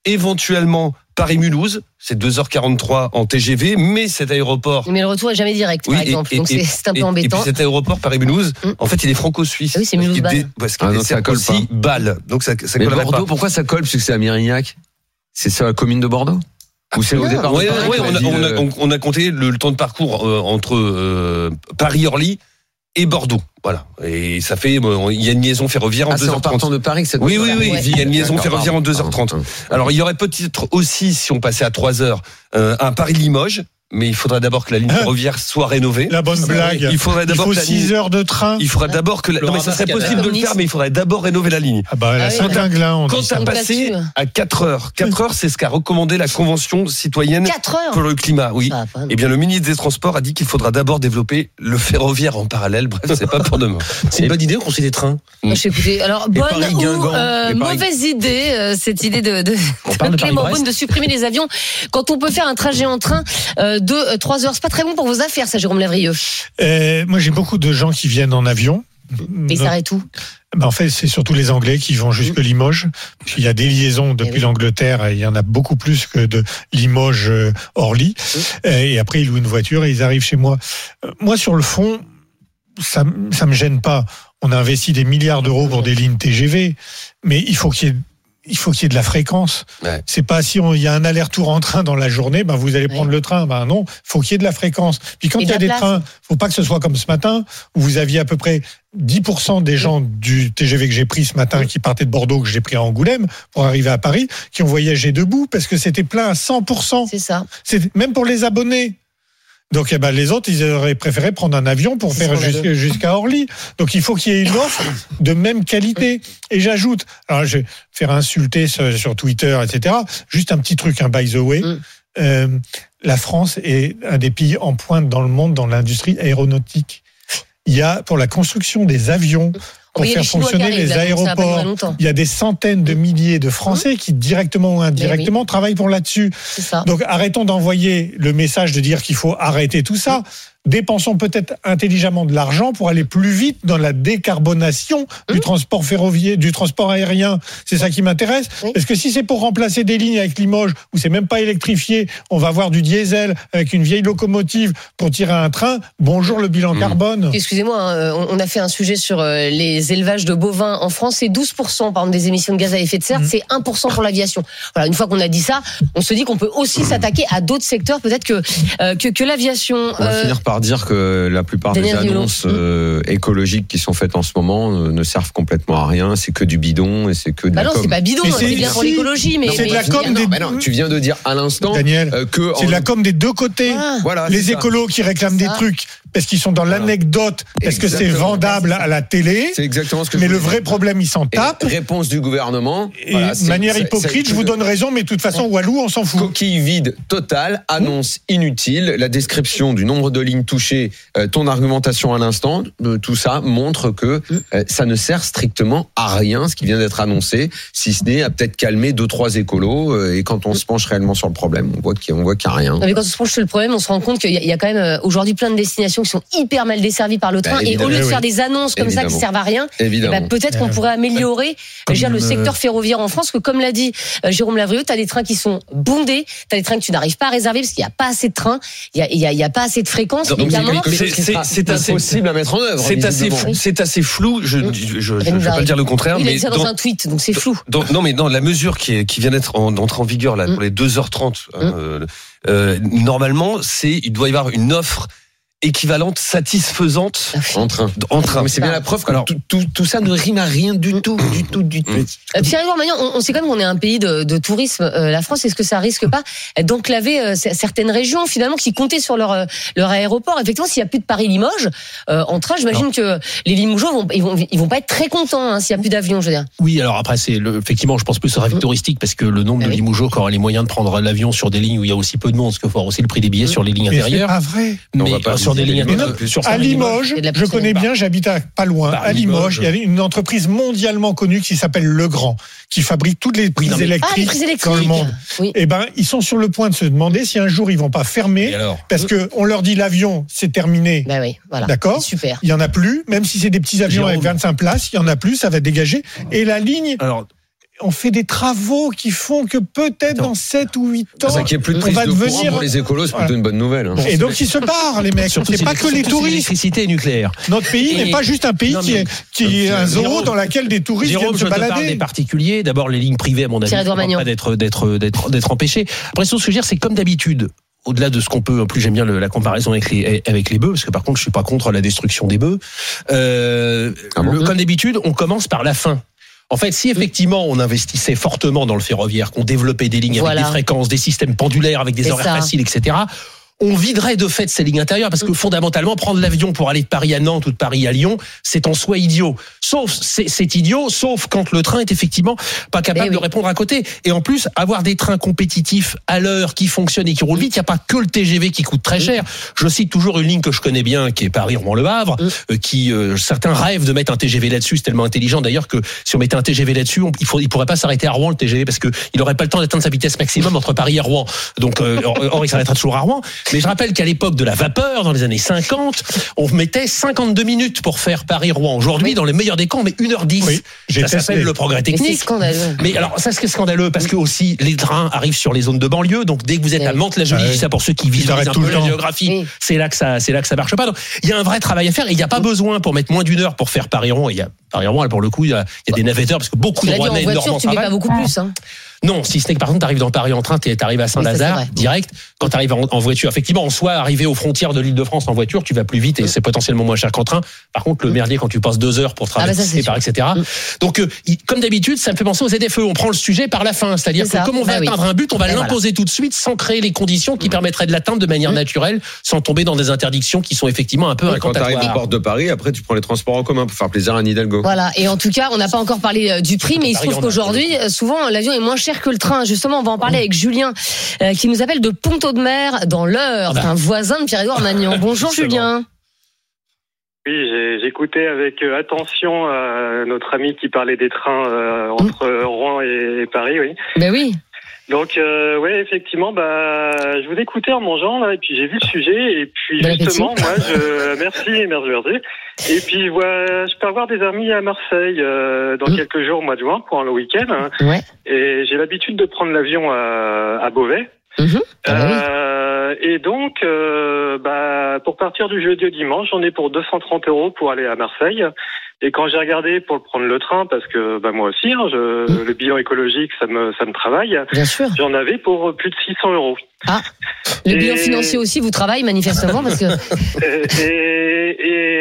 éventuellement Paris-Mulhouse, c'est deux heures quarante-trois en T G V, mais cet aéroport... Mais le retour est jamais direct, par oui, exemple, et, donc et, c'est, c'est un peu et, embêtant. Et puis cet aéroport Paris-Mulhouse, mmh. en fait, il est franco-suisse. Ah oui, c'est Mulhouse-Bâle. Parce qu'il ah, dessert aussi Bâle, donc ça, ça mais collerait Bordeaux, pas. pourquoi ça colle, puisque c'est à Mérignac? C'est ça la commune de Bordeaux? Ou c'est au départ? Oui, de ouais, on, a, on, a, on, on a compté le, le temps de parcours euh, entre euh, Paris-Orly et Bordeaux. Voilà. Et ça fait, euh, il y a une liaison ferroviaire en ah, deux heures trente. C'est en partant de Paris que ça Oui, oui, oui. Ouais. Il y a une liaison D'accord, ferroviaire en deux heures trente. Alors, il y aurait peut-être aussi, si on passait à trois heures, euh, un Paris-Limoges. Mais il faudrait d'abord que la ligne ferroviaire soit rénovée. La bonne blague. Il faudrait d'abord il faut six heures de train. Il faudrait d'abord que la... Non, mais ça serait possible de le faire, mais il faudrait d'abord rénover la ligne. Ah bah, la Ah oui, Saint-Tinglin, on Quand dit t'as ça. passé à quatre heures, quatre heures, c'est ce qu'a recommandé la Convention citoyenne quatre heures pour le climat. Oui. Ça va pas, non. Eh bien, le ministre des Transports a dit qu'il faudra d'abord développer le ferroviaire en parallèle. Bref, c'est pas pour demain. C'est une bonne idée qu'on fait des trains. Moi, je sais écouter. Alors, bonne Paris, ou Guingamp, euh, et Paris. mauvaise idée, euh, cette idée de, de, On parle de Clément Paris-Brest. Beaune de supprimer les avions quand on peut faire un trajet en train euh, de euh, trois heures. C'est pas très bon pour vos affaires, ça, Jérôme Lavrieux. Euh, moi, j'ai beaucoup de gens qui viennent en avion. Mais ils s'arrêtent où? Ben, en fait, c'est surtout les Anglais qui vont jusque Limoges. Puis il y a des liaisons depuis Eh oui. l'Angleterre. Et il y en a beaucoup plus que de Limoges-Orly. Et après, ils louent une voiture et ils arrivent chez moi. Euh, Moi, sur le fond, ça, ça me gêne pas. On a investi des milliards d'euros pour des lignes T G V, mais il faut qu'il y ait il faut qu'il y ait de la fréquence. Ouais. C'est pas si on, il y a un aller-retour en train dans la journée, ben vous allez prendre Ouais. le train. Ben non, faut qu'il y ait de la fréquence. Puis quand Et il de y a la des place. trains, faut pas que ce soit comme ce matin où vous aviez à peu près dix pour cent des gens du T G V que j'ai pris ce matin qui partaient de Bordeaux, que j'ai pris à Angoulême pour arriver à Paris, qui ont voyagé debout parce que c'était plein à cent pour cent. C'est ça. C'est même pour les abonnés. Donc eh ben, les autres, ils auraient préféré prendre un avion pour C'est faire ce qu'on a jusqu'à, jusqu'à Orly. Donc il faut qu'il y ait une offre de même qualité. Et j'ajoute, alors je vais faire insulter sur, sur Twitter, et cetera. Juste un petit truc, hein, by the way. Mm. Euh, la France est un des pays en pointe dans le monde dans l'industrie aéronautique. Il y a, pour la construction des avions, pour Mais il y a faire des Chinois qui fonctionner arrivent, les là, donc ça va pas durer aéroports, longtemps. il y a des centaines de milliers de Français qui, directement ou indirectement, travaillent pour là-dessus. C'est ça. Donc arrêtons d'envoyer le message de dire qu'il faut arrêter tout ça. Dépensons peut-être intelligemment de l'argent pour aller plus vite dans la décarbonation du transport ferroviaire, du transport aérien. C'est ça qui m'intéresse. Oui. Parce que si c'est pour remplacer des lignes avec Limoges où c'est même pas électrifié, on va avoir du diesel avec une vieille locomotive pour tirer un train. Bonjour le bilan carbone. Excusez-moi, hein, on on a fait un sujet sur euh, les élevages de bovins en France. C'est douze pour cent par exemple, des émissions de gaz à effet de serre, Mmh. c'est un pour cent pour l'aviation. Voilà, une fois qu'on a dit ça, on se dit qu'on peut aussi s'attaquer à d'autres secteurs, peut-être que euh, que, que l'aviation. On va euh, finir par dire que la plupart des Daniel Riolo. annonces euh, écologiques qui sont faites en ce moment euh, ne servent complètement à rien. C'est que du bidon et c'est que de Bah la non, com. c'est pas bidon, Mais c'est c'est- bien pour si. l'écologie, mais. C'est de mais- la com non. des- Mais non, tu viens de dire à l'instant Daniel, euh, que c'est en- de la com des deux côtés. Ah. voilà, Les c'est ça. écolos qui réclament des Ça. trucs parce qu'ils sont dans l'anecdote, parce que c'est Exactement. vendable à la télé. C'est exactement ce que Mais je le voulais vrai dire. problème, ils s'en Et tapent. réponse du gouvernement. Et voilà, de c'est- manière c'est- hypocrite, c'est- je vous donne raison, mais de toute façon, Walou, on s'en fout. Coquille vide totale, annonce inutile, la description du nombre de lignes touchées, euh, ton argumentation à l'instant, euh, tout ça montre que euh, ça ne sert strictement à rien ce qui vient d'être annoncé, si ce n'est à peut-être calmer deux trois écolos. euh, et quand on se penche réellement sur le problème, on voit qu'il y a, on voit qu'il y a rien. Non, mais quand on se penche sur le problème, on se rend compte qu'il y a, il y a quand même euh, aujourd'hui plein de destinations qui sont hyper mal desservies par le train. Bah, et au lieu de évidemment, faire oui. des annonces comme ça qui Évidemment. servent à rien, eh Évidemment. ben, peut-être qu'on Euh, pourrait améliorer comme, je veux dire, le euh, secteur ferroviaire en France. Que comme l'a dit euh, Jérôme Lavrieux, t'as des trains qui sont bondés, t'as des trains que tu n'arrives pas à réserver parce qu'il n'y a pas assez de trains, il y a, il y a, il y a pas assez de fréquences. Donc, Et il y a un c'est- moment- c'est- c'est- c'est assez- impossible à mettre en œuvre. C'est assez, visiblement. flou- c'est assez flou. Je ne je, je, je vais pas dire le contraire, Il a mais dit ça dans, dans- un tweet, donc c'est flou. dans- non, mais dans la mesure qui, est, qui vient d'être en, d'entrer en vigueur là Mm. pour les deux heures trente, euh, euh, normalement, c'est il doit y avoir une offre équivalente, satisfaisante En train. en train. Mais c'est bien la preuve que Alors- tout, tout, tout ça ne rime à rien du tout, du tout, du tout. Euh, Pierre-Yves Magnan, on, on sait quand même qu'on est un pays de, de tourisme, euh, la France. Est-ce que ça risque pas d'enclaver euh, certaines régions finalement qui comptaient sur leur euh, leur aéroport? Effectivement, s'il y a plus de Paris-Limoges euh, en train, j'imagine que les Limogeaux vont ils vont ils vont pas être très contents hein, s'il y a plus d'avions, je veux dire. Oui, alors après, c'est le, effectivement, je pense plus au trafic touristique parce que le nombre Ah de oui. Limougeaux qui aura les moyens de prendre l'avion sur des lignes où il y a aussi peu de monde, parce qu'il faut avoir aussi le prix des billets sur les lignes Mais c'est intérieures. pas vrai. On Mais va pas sur des visiter lignes les intérieures. Limoges. Sur À certaines lignes- Limoges, Et de la je poussière. connais bien, j'habite à pas loin. Bah, à Limoges, Limoges. il y a une entreprise mondialement connue qui s'appelle Legrand, qui fabrique toutes les prises non, mais- Ah, les électriques prises dans électriques. le monde. Oui. Eh ben, ils sont sur le point de se demander si un jour ils vont pas Et fermer, alors parce que on leur dit l'avion, c'est terminé. Bah oui, voilà. D'accord. C'est super. Il y en a plus, même si c'est des petits avions Jérôme. avec vingt-cinq places, il y en a plus, ça va dégager. Et la ligne, Alors, on fait des travaux qui font que peut-être dans sept ou huit ans, ça qui est plus de on prise va de devenir. courant pour les écolos, c'est plutôt une bonne nouvelle. Hein. Et donc ils se barrent, les mecs. Surtout c'est pas que les touristes. L'électricité nucléaire. Notre pays Et... n'est pas juste un pays non, qui mais... est, qui est un zoo Jérôme, dans lequel des touristes Jérôme, viennent se je te parle balader. des particuliers. D'abord, les lignes privées, à mon avis, ne doivent pas d'être, d'être, d'être, d'être empêchées. Après, ce que je veux dire, c'est comme d'habitude. Au-delà de ce qu'on peut, en plus j'aime bien le, la comparaison avec les avec les bœufs, parce que par contre je suis pas contre la destruction des bœufs. Euh, ah bon, le, comme d'habitude, on commence par la fin. En fait, si effectivement on investissait fortement dans le ferroviaire, qu'on développait des lignes voilà. avec des fréquences, des systèmes pendulaires avec des c'est horaires ça. faciles, et cetera, on viderait de fait ces lignes intérieures, parce que fondamentalement, prendre l'avion pour aller de Paris à Nantes ou de Paris à Lyon, c'est en soi idiot. Sauf, c'est, c'est idiot, sauf quand le train est effectivement pas capable oui. de répondre à côté. Et en plus, avoir des trains compétitifs à l'heure, qui fonctionnent et qui roulent vite, il n'y a pas que le T G V qui coûte très cher. Je cite toujours une ligne que je connais bien, qui est Paris-Rouen-Le Havre, euh, qui, euh, certains rêvent de mettre un T G V là-dessus, c'est tellement intelligent d'ailleurs que si on mettait un T G V là-dessus, on, il, faut, il pourrait pas s'arrêter à Rouen, le T G V, parce que il aurait pas le temps d'atteindre sa vitesse maximum entre Paris et Rouen. Donc, euh, or, or, il s'arrêtera toujours à Rouen. Mais je rappelle qu'à l'époque de la vapeur, dans les années cinquante, on mettait cinquante-deux minutes pour faire Paris-Rouen. Aujourd'hui, oui. dans les meilleurs des cas, on met une heure dix. Oui, ça s'appelle testé. Le progrès technique. Mais c'est scandaleux. Mais alors, ça, c'est scandaleux parce que aussi, les trains arrivent sur les zones de banlieue. Donc, dès que vous êtes oui. à Mantes-la-Jolie, oui. ça pour ceux qui vivent un peu la géographie, oui. c'est là que ça, c'est là que ça marche pas. Donc, il y a un vrai travail à faire et il n'y a pas besoin pour mettre moins d'une heure pour faire Paris-Rouen. Il y a Paris-Rouen, pour le coup, il y a, il y a des navetteurs parce que beaucoup de Rouennais, en voiture, tu mets pas beaucoup plus, hein. Non, si ce n'est que par exemple, tu arrives dans Paris en train, tu arrives à Saint-Lazare, oui, direct. Quand tu arrives en, en voiture, effectivement, en soi, arriver aux frontières de l'Île-de-France en voiture, tu vas plus vite et c'est potentiellement moins cher qu'en train. Par contre, le merdier, quand tu passes deux heures pour traverser, ah bah ça, par et cetera. Mm. Donc, euh, comme d'habitude, ça me fait penser aux Z F E. On prend le sujet par la fin. C'est-à-dire c'est que comme on va bah atteindre oui. un but, on va et l'imposer voilà. tout de suite sans créer les conditions qui mm. permettraient de l'atteindre de manière mm. naturelle, sans tomber dans des interdictions qui sont effectivement un peu incantatoires. Quand tu arrives aux portes de Paris, après, tu prends les transports en commun pour faire plaisir à Anne Hidalgo. Voilà. Et en tout cas, on n'a pas encore parlé du prix, mais il se trouve qu'aujourd'hui, souvent, l'avion est moins cher que le train. Justement, on va en parler avec Julien, euh, qui nous appelle de Pont-Audemer, dans l'Eure, un voisin de Pierre-Édouard Magnan. Bonjour Julien. Oui, j'ai, j'écoutais avec attention euh, notre ami qui parlait des trains euh, entre mmh. Rouen et, et Paris, oui. Ben oui. Donc, euh, ouais, effectivement, bah, je vous écoutais en mangeant, là, et puis j'ai vu le sujet, et puis ben justement, moi, je, merci, merci, merci. Et puis, voilà, je peux avoir des amis à Marseille, euh, dans mmh. quelques jours, au mois de juin, pour un week-end. Hein, ouais. Et j'ai l'habitude de prendre l'avion à, à Beauvais. Mmh. Ah, euh, oui. Et donc, euh, bah, pour partir du jeudi au dimanche, j'en ai pour deux cent trente euros pour aller à Marseille. Et quand j'ai regardé pour prendre le train, parce que bah moi aussi, hein, je, mmh. le bilan écologique, ça me ça me travaille. Bien sûr. J'en avais pour plus de six cents euros. Ah, le et... bilan financier aussi vous travaille manifestement parce que. et,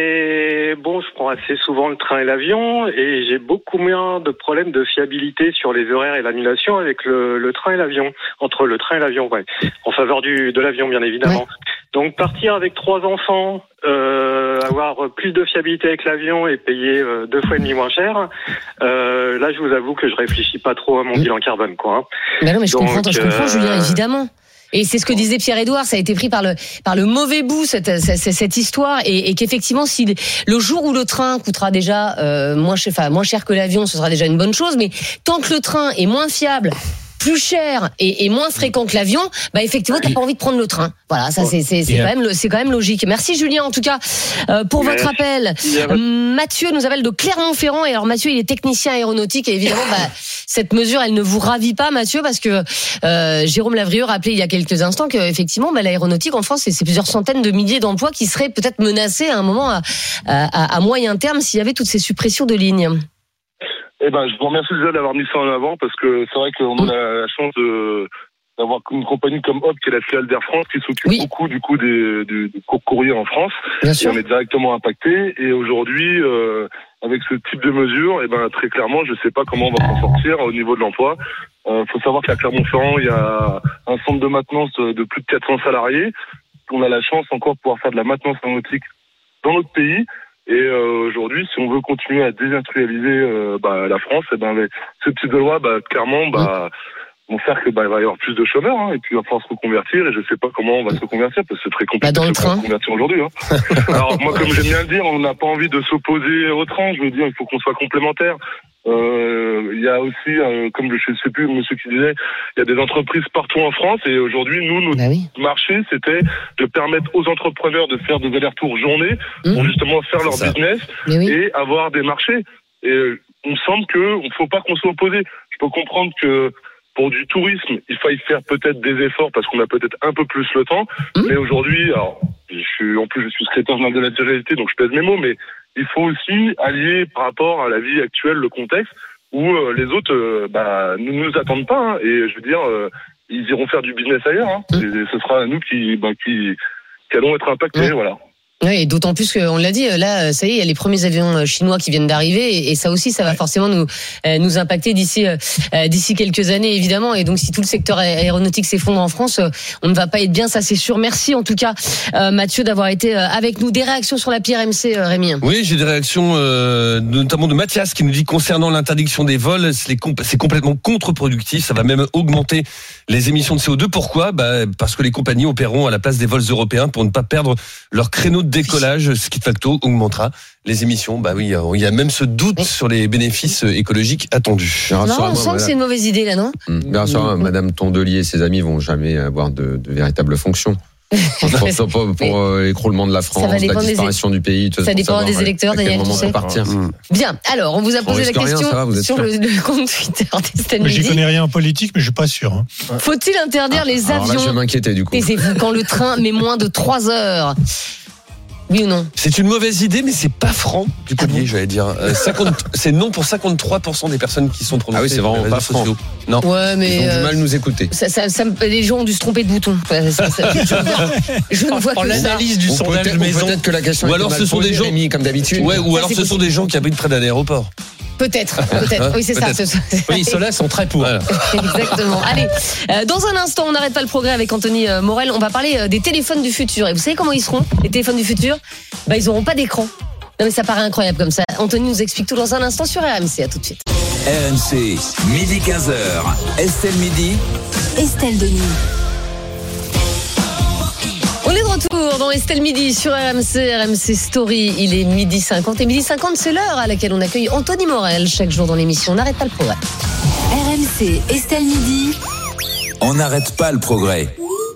et bon, je prends assez souvent le train et l'avion, et j'ai beaucoup moins de problèmes de fiabilité sur les horaires et l'annulation avec le, le train et l'avion, entre le train et l'avion, ouais, en faveur du de l'avion bien évidemment. Ouais. Donc partir avec trois enfants, euh, avoir plus de fiabilité avec l'avion et payer euh, deux fois et demi moins cher, euh, là je vous avoue que je réfléchis pas trop à mon bilan carbone, quoi. Hein. Mais non, mais je Donc, comprends, je comprends, euh... Julien, évidemment. Et c'est ce que disait Pierre-Édouard, ça a été pris par le par le mauvais bout cette cette, cette histoire, et, et qu'effectivement, si le jour où le train coûtera déjà euh, moins cher, enfin moins cher que l'avion, ce sera déjà une bonne chose. Mais tant que le train est moins fiable, plus cher et, et moins fréquent que l'avion, bah effectivement, t'as pas envie de prendre le train. Voilà, ça c'est c'est, c'est quand même c'est quand même logique. Merci Julien en tout cas euh, pour Merci. votre appel. Euh, Mathieu nous appelle de Clermont-Ferrand, et alors Mathieu il est technicien aéronautique, et évidemment bah, cette mesure elle ne vous ravit pas Mathieu, parce que euh, Jérôme Lavrieux rappelait il y a quelques instants que effectivement bah, l'aéronautique en France c'est, c'est plusieurs centaines de milliers d'emplois qui seraient peut-être menacés à un moment à, à, à moyen terme s'il y avait toutes ces suppressions de lignes. Eh ben, je vous remercie déjà d'avoir mis ça en avant, parce que c'est vrai qu'on a la chance de, d'avoir une compagnie comme Hop, qui est la filiale d'Air France, qui s'occupe oui. beaucoup du coup des, du, du courrier en France. Bien sûr. Et on est directement impacté. Et aujourd'hui, euh, avec ce type de mesures, eh ben, très clairement, je sais pas comment on va s'en sortir au niveau de l'emploi. Euh, faut savoir qu'à Clermont-Ferrand, il y a un centre de maintenance de plus de quatre cents salariés. On a la chance encore de pouvoir faire de la maintenance aéronautique dans notre pays. Et euh, aujourd'hui, si on veut continuer à désindustrialiser euh, bah, la France, et ben, les, ce type de loi, bah, clairement, bah, vont faire que bah, il va y avoir plus de chômeurs, hein, et puis il va falloir se reconvertir. Et je sais pas comment on va se reconvertir, parce que c'est très compliqué bah, de se reconvertir aujourd'hui. Hein. Alors moi, comme j'aime bien le dire, on n'a pas envie de s'opposer au train. Je veux dire, il faut qu'on soit complémentaires. Euh, il y a aussi, euh, comme je sais plus, monsieur qui disait, il y a des entreprises partout en France, et aujourd'hui, nous, notre bah oui. marché, c'était de permettre aux entrepreneurs de faire des allers-retours journée mmh. pour justement faire leur business oui. et avoir des marchés. Et euh, il me semble que il faut pas qu'on soit opposés. je peux comprendre que pour du tourisme, il faille faire peut-être des efforts parce qu'on a peut-être un peu plus le temps. Mmh. Mais aujourd'hui, alors, je suis, en plus, je suis secrétaire général de la D G T, donc je pèse mes mots, mais il faut aussi allier par rapport à la vie actuelle, le contexte, où euh, les autres, euh, bah, ne nous attendent pas, hein, et je veux dire, euh, ils iront faire du business ailleurs, hein, mmh. et ce sera nous qui, bah, qui, qui allons être impactés, mmh. voilà. Oui, et d'autant plus qu'on l'a dit, là, ça y est, il y a les premiers avions chinois qui viennent d'arriver, et ça aussi, ça va ouais. forcément nous nous impacter d'ici d'ici quelques années, évidemment. Et donc, si tout le secteur aéronautique s'effondre en France, on ne va pas être bien, ça c'est sûr. Merci en tout cas, Mathieu, d'avoir été avec nous. Des réactions sur l'appli R M C, Rémi? Oui, j'ai des réactions, euh, notamment de Mathias, qui nous dit concernant l'interdiction des vols, c'est, c'est complètement contre-productif. Ça va même augmenter les émissions de C O deux. Pourquoi? Bah, parce que les compagnies opéreront à la place des vols européens pour ne pas perdre leur créneau de décollage, ce qui de facto augmentera les émissions. Bah oui, il y a même ce doute oui. sur les bénéfices écologiques attendus. Non, on sent que c'est une mauvaise idée là, non? Bien sûr, mmh. Madame Tondelier et ses amis vont jamais avoir de, de véritable fonction. pour pour, pour euh, l'écroulement de la France, la disparition des... du pays. Tout ça dépend des électeurs, Daniel, tu sais. Partir. Mmh. Bien, alors, on vous a posé la question rien, va, sur le, le compte Twitter d'Estelle Midi. Je connais rien en politique, mais je suis pas sûr. Hein. Faut-il interdire ah, les avions? Là, je m'inquiétais du coup. Taisez-vous quand le train met moins de trois heures. Oui ou non? C'est une mauvaise idée, mais c'est pas franc du collier, ah bon j'allais dire. Euh, cinquante, c'est non pour cinquante-trois pour cent des personnes qui sont prononcées. Ah oui, c'est vraiment pas franc. Sociaux. Non. Ouais, mais ils ont euh, du mal à nous écouter. Ça, ça, ça, les gens ont dû se tromper de bouton. Ça, ça, ça, je, je ne vois en que l'analyse ça. du ou sondage peut-être, maison. Peut-être que la question ou alors ce sont des gens Rémi, comme d'habitude. Ouais, ou ça, alors ce possible. sont des gens qui habitent près d'un aéroport. Peut-être, peut-être. Oui, c'est peut-être. ça. Oui, ceux-là sont très pour. Voilà. Exactement. Allez, euh, dans un instant, on n'arrête pas le progrès avec Anthony euh, Morel. On va parler euh, des téléphones du futur. Et vous savez comment ils seront, les téléphones du futur? Bah, ils n'auront pas d'écran. Non, mais ça paraît incroyable comme ça. Anthony nous explique tout dans un instant sur R M C. À tout de suite. R M C, midi quinze heures. Estelle Midi. Estelle Denis. On est de retour dans Estelle Midi sur R M C, R M C Story. Il est midi cinquante. Et midi cinquante, c'est l'heure à laquelle on accueille Anthony Morel chaque jour dans l'émission. On n'arrête pas le progrès. R M C, Estelle Midi. On n'arrête pas le progrès.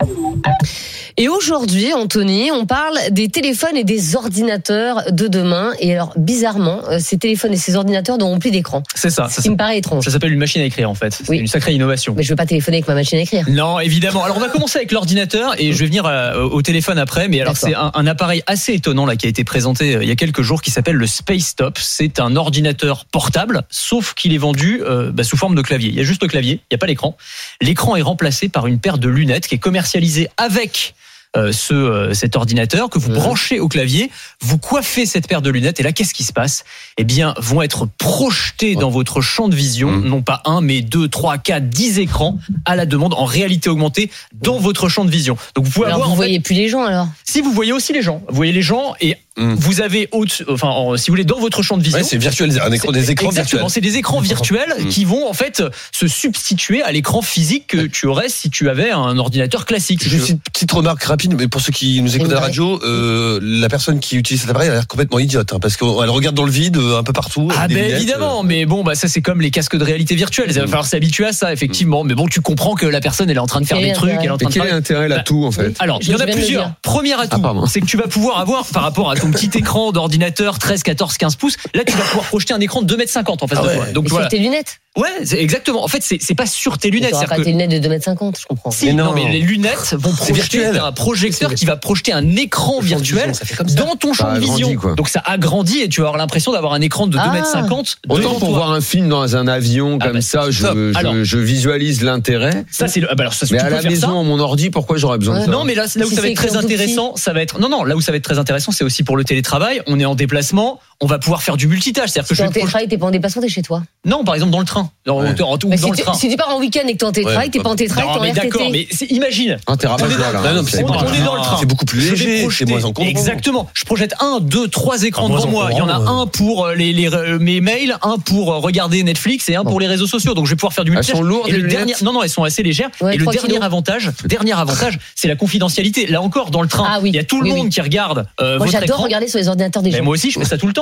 Et aujourd'hui, Anthony, on parle des téléphones et des ordinateurs de demain. Et alors, bizarrement, ces téléphones et ces ordinateurs n'auront plus d'écran. C'est ça. Ce ça qui me paraît étrange. Ça s'appelle une machine à écrire, en fait. C'est oui. une sacrée innovation. Mais je veux pas téléphoner avec ma machine à écrire. Non, évidemment. Alors, on va commencer avec l'ordinateur et je vais venir au téléphone après. Mais alors, D'accord. c'est un, un appareil assez étonnant là qui a été présenté il y a quelques jours qui s'appelle le Space Top. C'est un ordinateur portable, sauf qu'il est vendu euh, bah, sous forme de clavier. Il y a juste le clavier, il n'y a pas l'écran. L'écran est remplacé par une paire de lunettes qui est commercialisée avec Euh, ce, euh, cet ordinateur que vous mmh. branchez au clavier, vous coiffez cette paire de lunettes et là qu'est-ce qui se passe? Eh bien, vont être projetés ouais. dans votre champ de vision, mmh. non pas un, mais deux, trois, quatre, dix écrans à la demande en réalité augmentée dans mmh. votre champ de vision. Donc vous pouvez alors avoir. Vous en voyez fait, plus les gens alors? Si vous voyez aussi les gens, vous voyez les gens et mmh. vous avez haute, enfin, en, si vous voulez dans votre champ de vision. Ouais, c'est virtuel, un écran, des écrans exactement, virtuels. C'est des écrans virtuels mmh. qui vont en fait se substituer à l'écran physique que tu aurais si tu avais un ordinateur classique. Juste une petite remarque rapide, mais pour ceux qui nous écoutent à la radio, euh, la personne qui utilise cet appareil a l'air complètement idiote, hein, parce qu'elle regarde dans le vide un peu partout. Ah ben évidemment, euh... mais bon, bah ça c'est comme les casques de réalité virtuelle. Il va falloir s'habituer à ça, effectivement. Mais bon, tu comprends que la personne elle est en train de faire des trucs, elle est en train de. Quel est l'intérêt l'atout en fait? Alors, il y en a plusieurs. Premier atout, ah, c'est que tu vas pouvoir avoir par rapport à ton petit écran d'ordinateur treize, quatorze, quinze pouces, là tu vas pouvoir projeter un écran de deux mètres cinquante en face ah de toi. Donc et voilà. Sur tes lunettes. Ouais, c'est exactement. En fait, c'est c'est pas sur tes lunettes. Tu pas que... tes lunettes de deux mètres cinquante, je comprends. Si, mais non. non, mais les lunettes vont projeter un projecteur qui va projeter un écran virtuel dans ton champ de vision. Donc ça agrandit et tu vas avoir l'impression d'avoir un écran de deux mètres cinquante. Autant pour voir un film dans un avion comme ça, je visualise l'intérêt. Ça c'est. Mais à la maison, mon ordi, pourquoi j'aurais besoin de ça? Non, mais là, là où ça va être très intéressant, ça va être. Non, non, là où ça va être très intéressant, c'est aussi pour le télétravail. On est en déplacement, on va pouvoir faire du multitâche. C'est-à-dire que je. En télétravail, t'es pas en déplacement, t'es chez toi. Non, par exemple dans le train. Dans, ouais. dans, dans, bah, dans si, le train. Si tu pars en week-end et que t'es en télétravail, ouais, t'es pas en télétravail, t'es en R T T. D'accord, mais c'est, imagine. Ah, t'es rabattu là. Non, non, on, on, on est dans le train. C'est beaucoup plus léger, c'est moins encombrant. Exactement. Je projette un, deux, trois écrans devant moi. Il y en a un pour les, les, mes mails, un pour regarder Netflix et un pour les réseaux sociaux. Donc je vais pouvoir faire du multitâche. Elles sont lourdes. Et le dernier, non, non, elles sont assez légères. Et le dernier avantage, dernier avantage, c'est la confidentialité. Là encore, dans le train, il y a tout le monde qui regarde. Moi, j'adore regarder sur les ordinateurs des gens. Moi aussi, je fais ça tout le temps.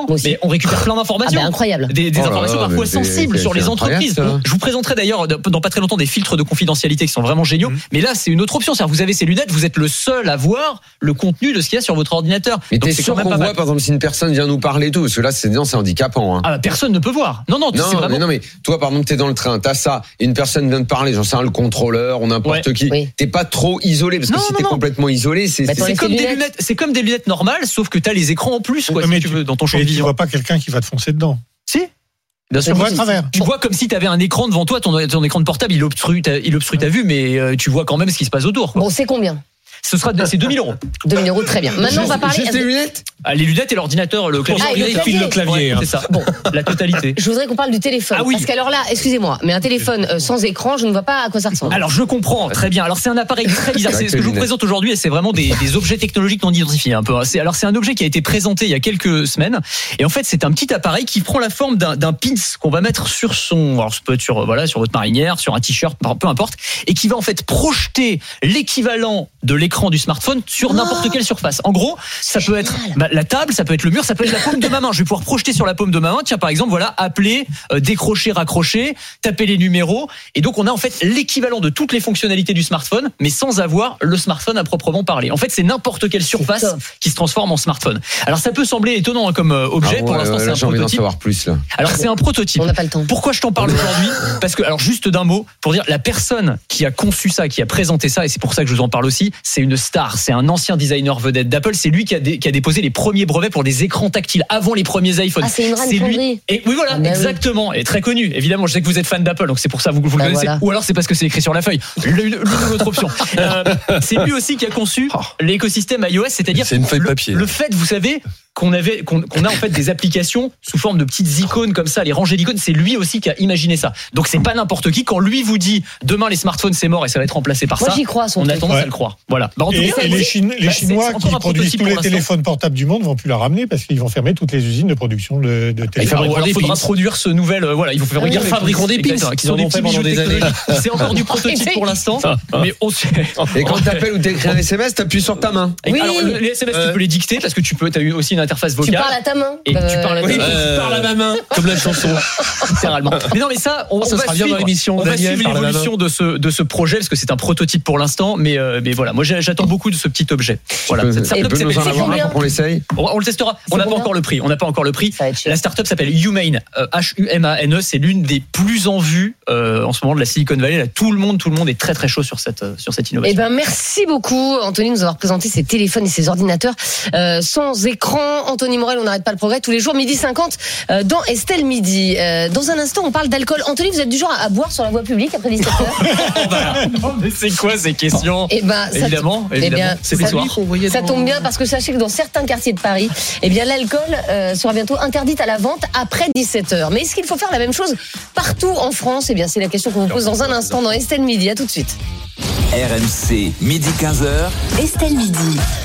Non, mais on récupère plein d'informations. Ah bah, incroyable. Des, des Oh là informations là, parfois mais c'est- sensibles c'est- sur c'est les entreprises. incroyable, ça. Je vous présenterai d'ailleurs dans pas très longtemps des filtres de confidentialité qui sont vraiment géniaux. Mmh. Mais là, c'est une autre option. C'est-à-dire, vous avez ces lunettes, vous êtes le seul à voir le contenu de ce qu'il y a sur votre ordinateur. Mais Donc, t'es c'est sûr quand même qu'on pas voit, mal. par exemple, si une personne vient nous parler et tout, parce que là, c'est, non, c'est handicapant. Hein. Ah bah, personne ne peut voir. Non, non, Non, c'est vraiment. mais non, mais toi, par exemple, t'es dans le train, t'as ça, et une personne vient de parler, j'en sais rien, le contrôleur ou n'importe Ouais. qui. Oui. T'es pas trop isolé, parce que Non, si non, t'es non. complètement isolé, c'est. Bah, c'est- t'en C'est les comme des lunettes. lunettes, c'est comme des lunettes normales, sauf que t'as les écrans en plus, quoi, Mais si tu veux, dans ton champ de Et tu vision. vois pas quelqu'un qui va te foncer dedans. Si. Bien sûr. Tu vois à travers. Tu vois comme si tu avais un écran devant toi, ton, ton écran de portable, il obstrue, ta, il obstrue ta vue, mais euh, tu vois quand même ce qui se passe autour. Quoi. Bon, c'est combien? Ce sera c'est deux mille euros. deux mille euros, très bien. Maintenant, on va parler. Juste les lunettes Ah, les lunettes et l'ordinateur, le clavier. Ah, et le il clavier. file le clavier, Ouais, hein. C'est ça. Bon, la totalité. Je voudrais qu'on parle du téléphone. Ah oui. Parce qu'alors là, excusez-moi, mais un téléphone euh, sans écran, je ne vois pas à quoi ça ressemble. Alors je comprends très bien. Alors c'est un appareil très bizarre. C'est ce que je vous présente aujourd'hui et c'est vraiment des, des objets technologiques non identifiés un peu. C'est, alors c'est un objet qui a été présenté il y a quelques semaines et en fait c'est un petit appareil qui prend la forme d'un, d'un pins qu'on va mettre sur son. Alors ça peut être sur voilà sur votre marinière, sur un t-shirt, peu importe, et qui va en fait projeter l'équivalent de l'écran du smartphone sur Oh, n'importe quelle surface. En gros, ça peut être bah, la table, ça peut être le mur, ça peut être la paume de ma main. Je vais pouvoir projeter sur la paume de ma main. Tiens par exemple voilà appeler, euh, décrocher, raccrocher, taper les numéros et donc on a en fait l'équivalent de toutes les fonctionnalités du smartphone, mais sans avoir le smartphone à proprement parler. En fait, c'est n'importe quelle surface top. qui se transforme en smartphone. Alors, ça peut sembler étonnant hein, comme euh, objet. Ah ouais, Pour l'instant, ouais, c'est là, un j'ai envie d'en prototype. savoir plus, là. Alors, c'est un prototype. On n'a pas le temps. Pourquoi je t'en parle aujourd'hui? Parce que, alors, juste d'un mot, pour dire, la personne qui a conçu ça, qui a présenté ça, et c'est pour ça que je vous en parle aussi, c'est une star. C'est un ancien designer vedette d'Apple. C'est lui qui a, dé- qui a déposé les premiers brevets pour des écrans tactiles avant les premiers iPhones. Ah, c'est Imran lui. Fondry. Et oui, voilà, Ah, bah oui. exactement. Et très connu. Évidemment, je sais que vous êtes fan d'Apple, donc c'est pour ça que vous, vous Bah le connaissez. voilà. Ou alors c'est parce que c'est écrit sur la feuille. Le- le- L'une ou l'autre option. Euh, c'est lui aussi qui a conçu l'écosystème iOS, c'est-à-dire C'est une feuille le, papier. le fait, vous savez, qu'on avait, qu'on, qu'on a en fait des applications sous forme de petites icônes comme ça, les rangées d'icônes. C'est lui aussi qui a imaginé ça. Donc c'est pas n'importe qui. Quand lui vous dit demain les smartphones c'est mort et ça va être remplacé par Moi, ça, j'y crois, son on a truc. tendance Ouais. à le croire. Voilà. Bah, en tout Et, cas, et les, Chine- les bah, c'est- Chinois c'est encore qui un produisent prototype tous les pour l'instant. téléphones portables du monde vont plus la ramener parce qu'ils vont fermer toutes les usines de production de, de Il téléphones. faudra, il faudra produire ce nouvel. euh, voilà, il faut faire Ah oui, regarder ils fabriqueront des pins, Exactement, qu'ils en des ont fait petits pendant bijoux des années. technologiques. C'est encore du prototype pour l'instant, mais on sait. Et quand t'appelles ou t'écris un S M S, t'appuies sur ta main. Oui. Alors le- les S M S tu peux les dicter parce que tu peux. T'as eu aussi une interface Tu vocale. parles à ta main. Et tu Euh, parles à ta oui. main. Euh, Tu parles à ma main. Comme la chanson. Littéralement. Mais non, mais ça, on, Ça on va sera bien suivre, dans l'émission, on va Daniel, suivre par la main. l'évolution de ce de ce projet parce que c'est un prototype pour l'instant. Mais euh, mais voilà, moi j'ai- j'attends beaucoup de ce petit objet. Voilà. Tu peux- Cette tu startup peux nous s'appelle- en avoir combien un pour qu'on l'essaye? on, on le testera. C'est On n'a pas combien encore le prix. On n'a pas encore le prix. Ça va être cher. La startup s'appelle Humane, euh, H U M A N E. C'est l'une des plus en vue euh, en ce moment de la Silicon Valley. Là, tout le monde, tout le monde est très très chaud sur cette euh, sur cette Eh innovation. ben, merci beaucoup, Anthony, de nous avoir présenté ces téléphones et ces ordinateurs euh, sans écran. Anthony Morel, on n'arrête pas le progrès tous les jours, midi cinquante, euh, dans Estelle Midi. Euh, dans un instant, on parle d'alcool. Anthony, vous êtes du genre à, à boire sur la voie publique après dix-sept heures? Voilà. Mais c'est quoi ces questions? Eh ben, ça Évidemment, eh bien, évidemment. C'est ça- le soir. Ça tombe bien parce que sachez que dans certains quartiers de Paris, eh bien, l'alcool euh, sera bientôt interdit à la vente après dix-sept heures. Mais est-ce qu'il faut faire la même chose partout en France? Eh bien, c'est la question qu'on vous pose dans un instant dans Estelle Midi. À tout de suite. R M C, midi quinze heures. Estelle Midi.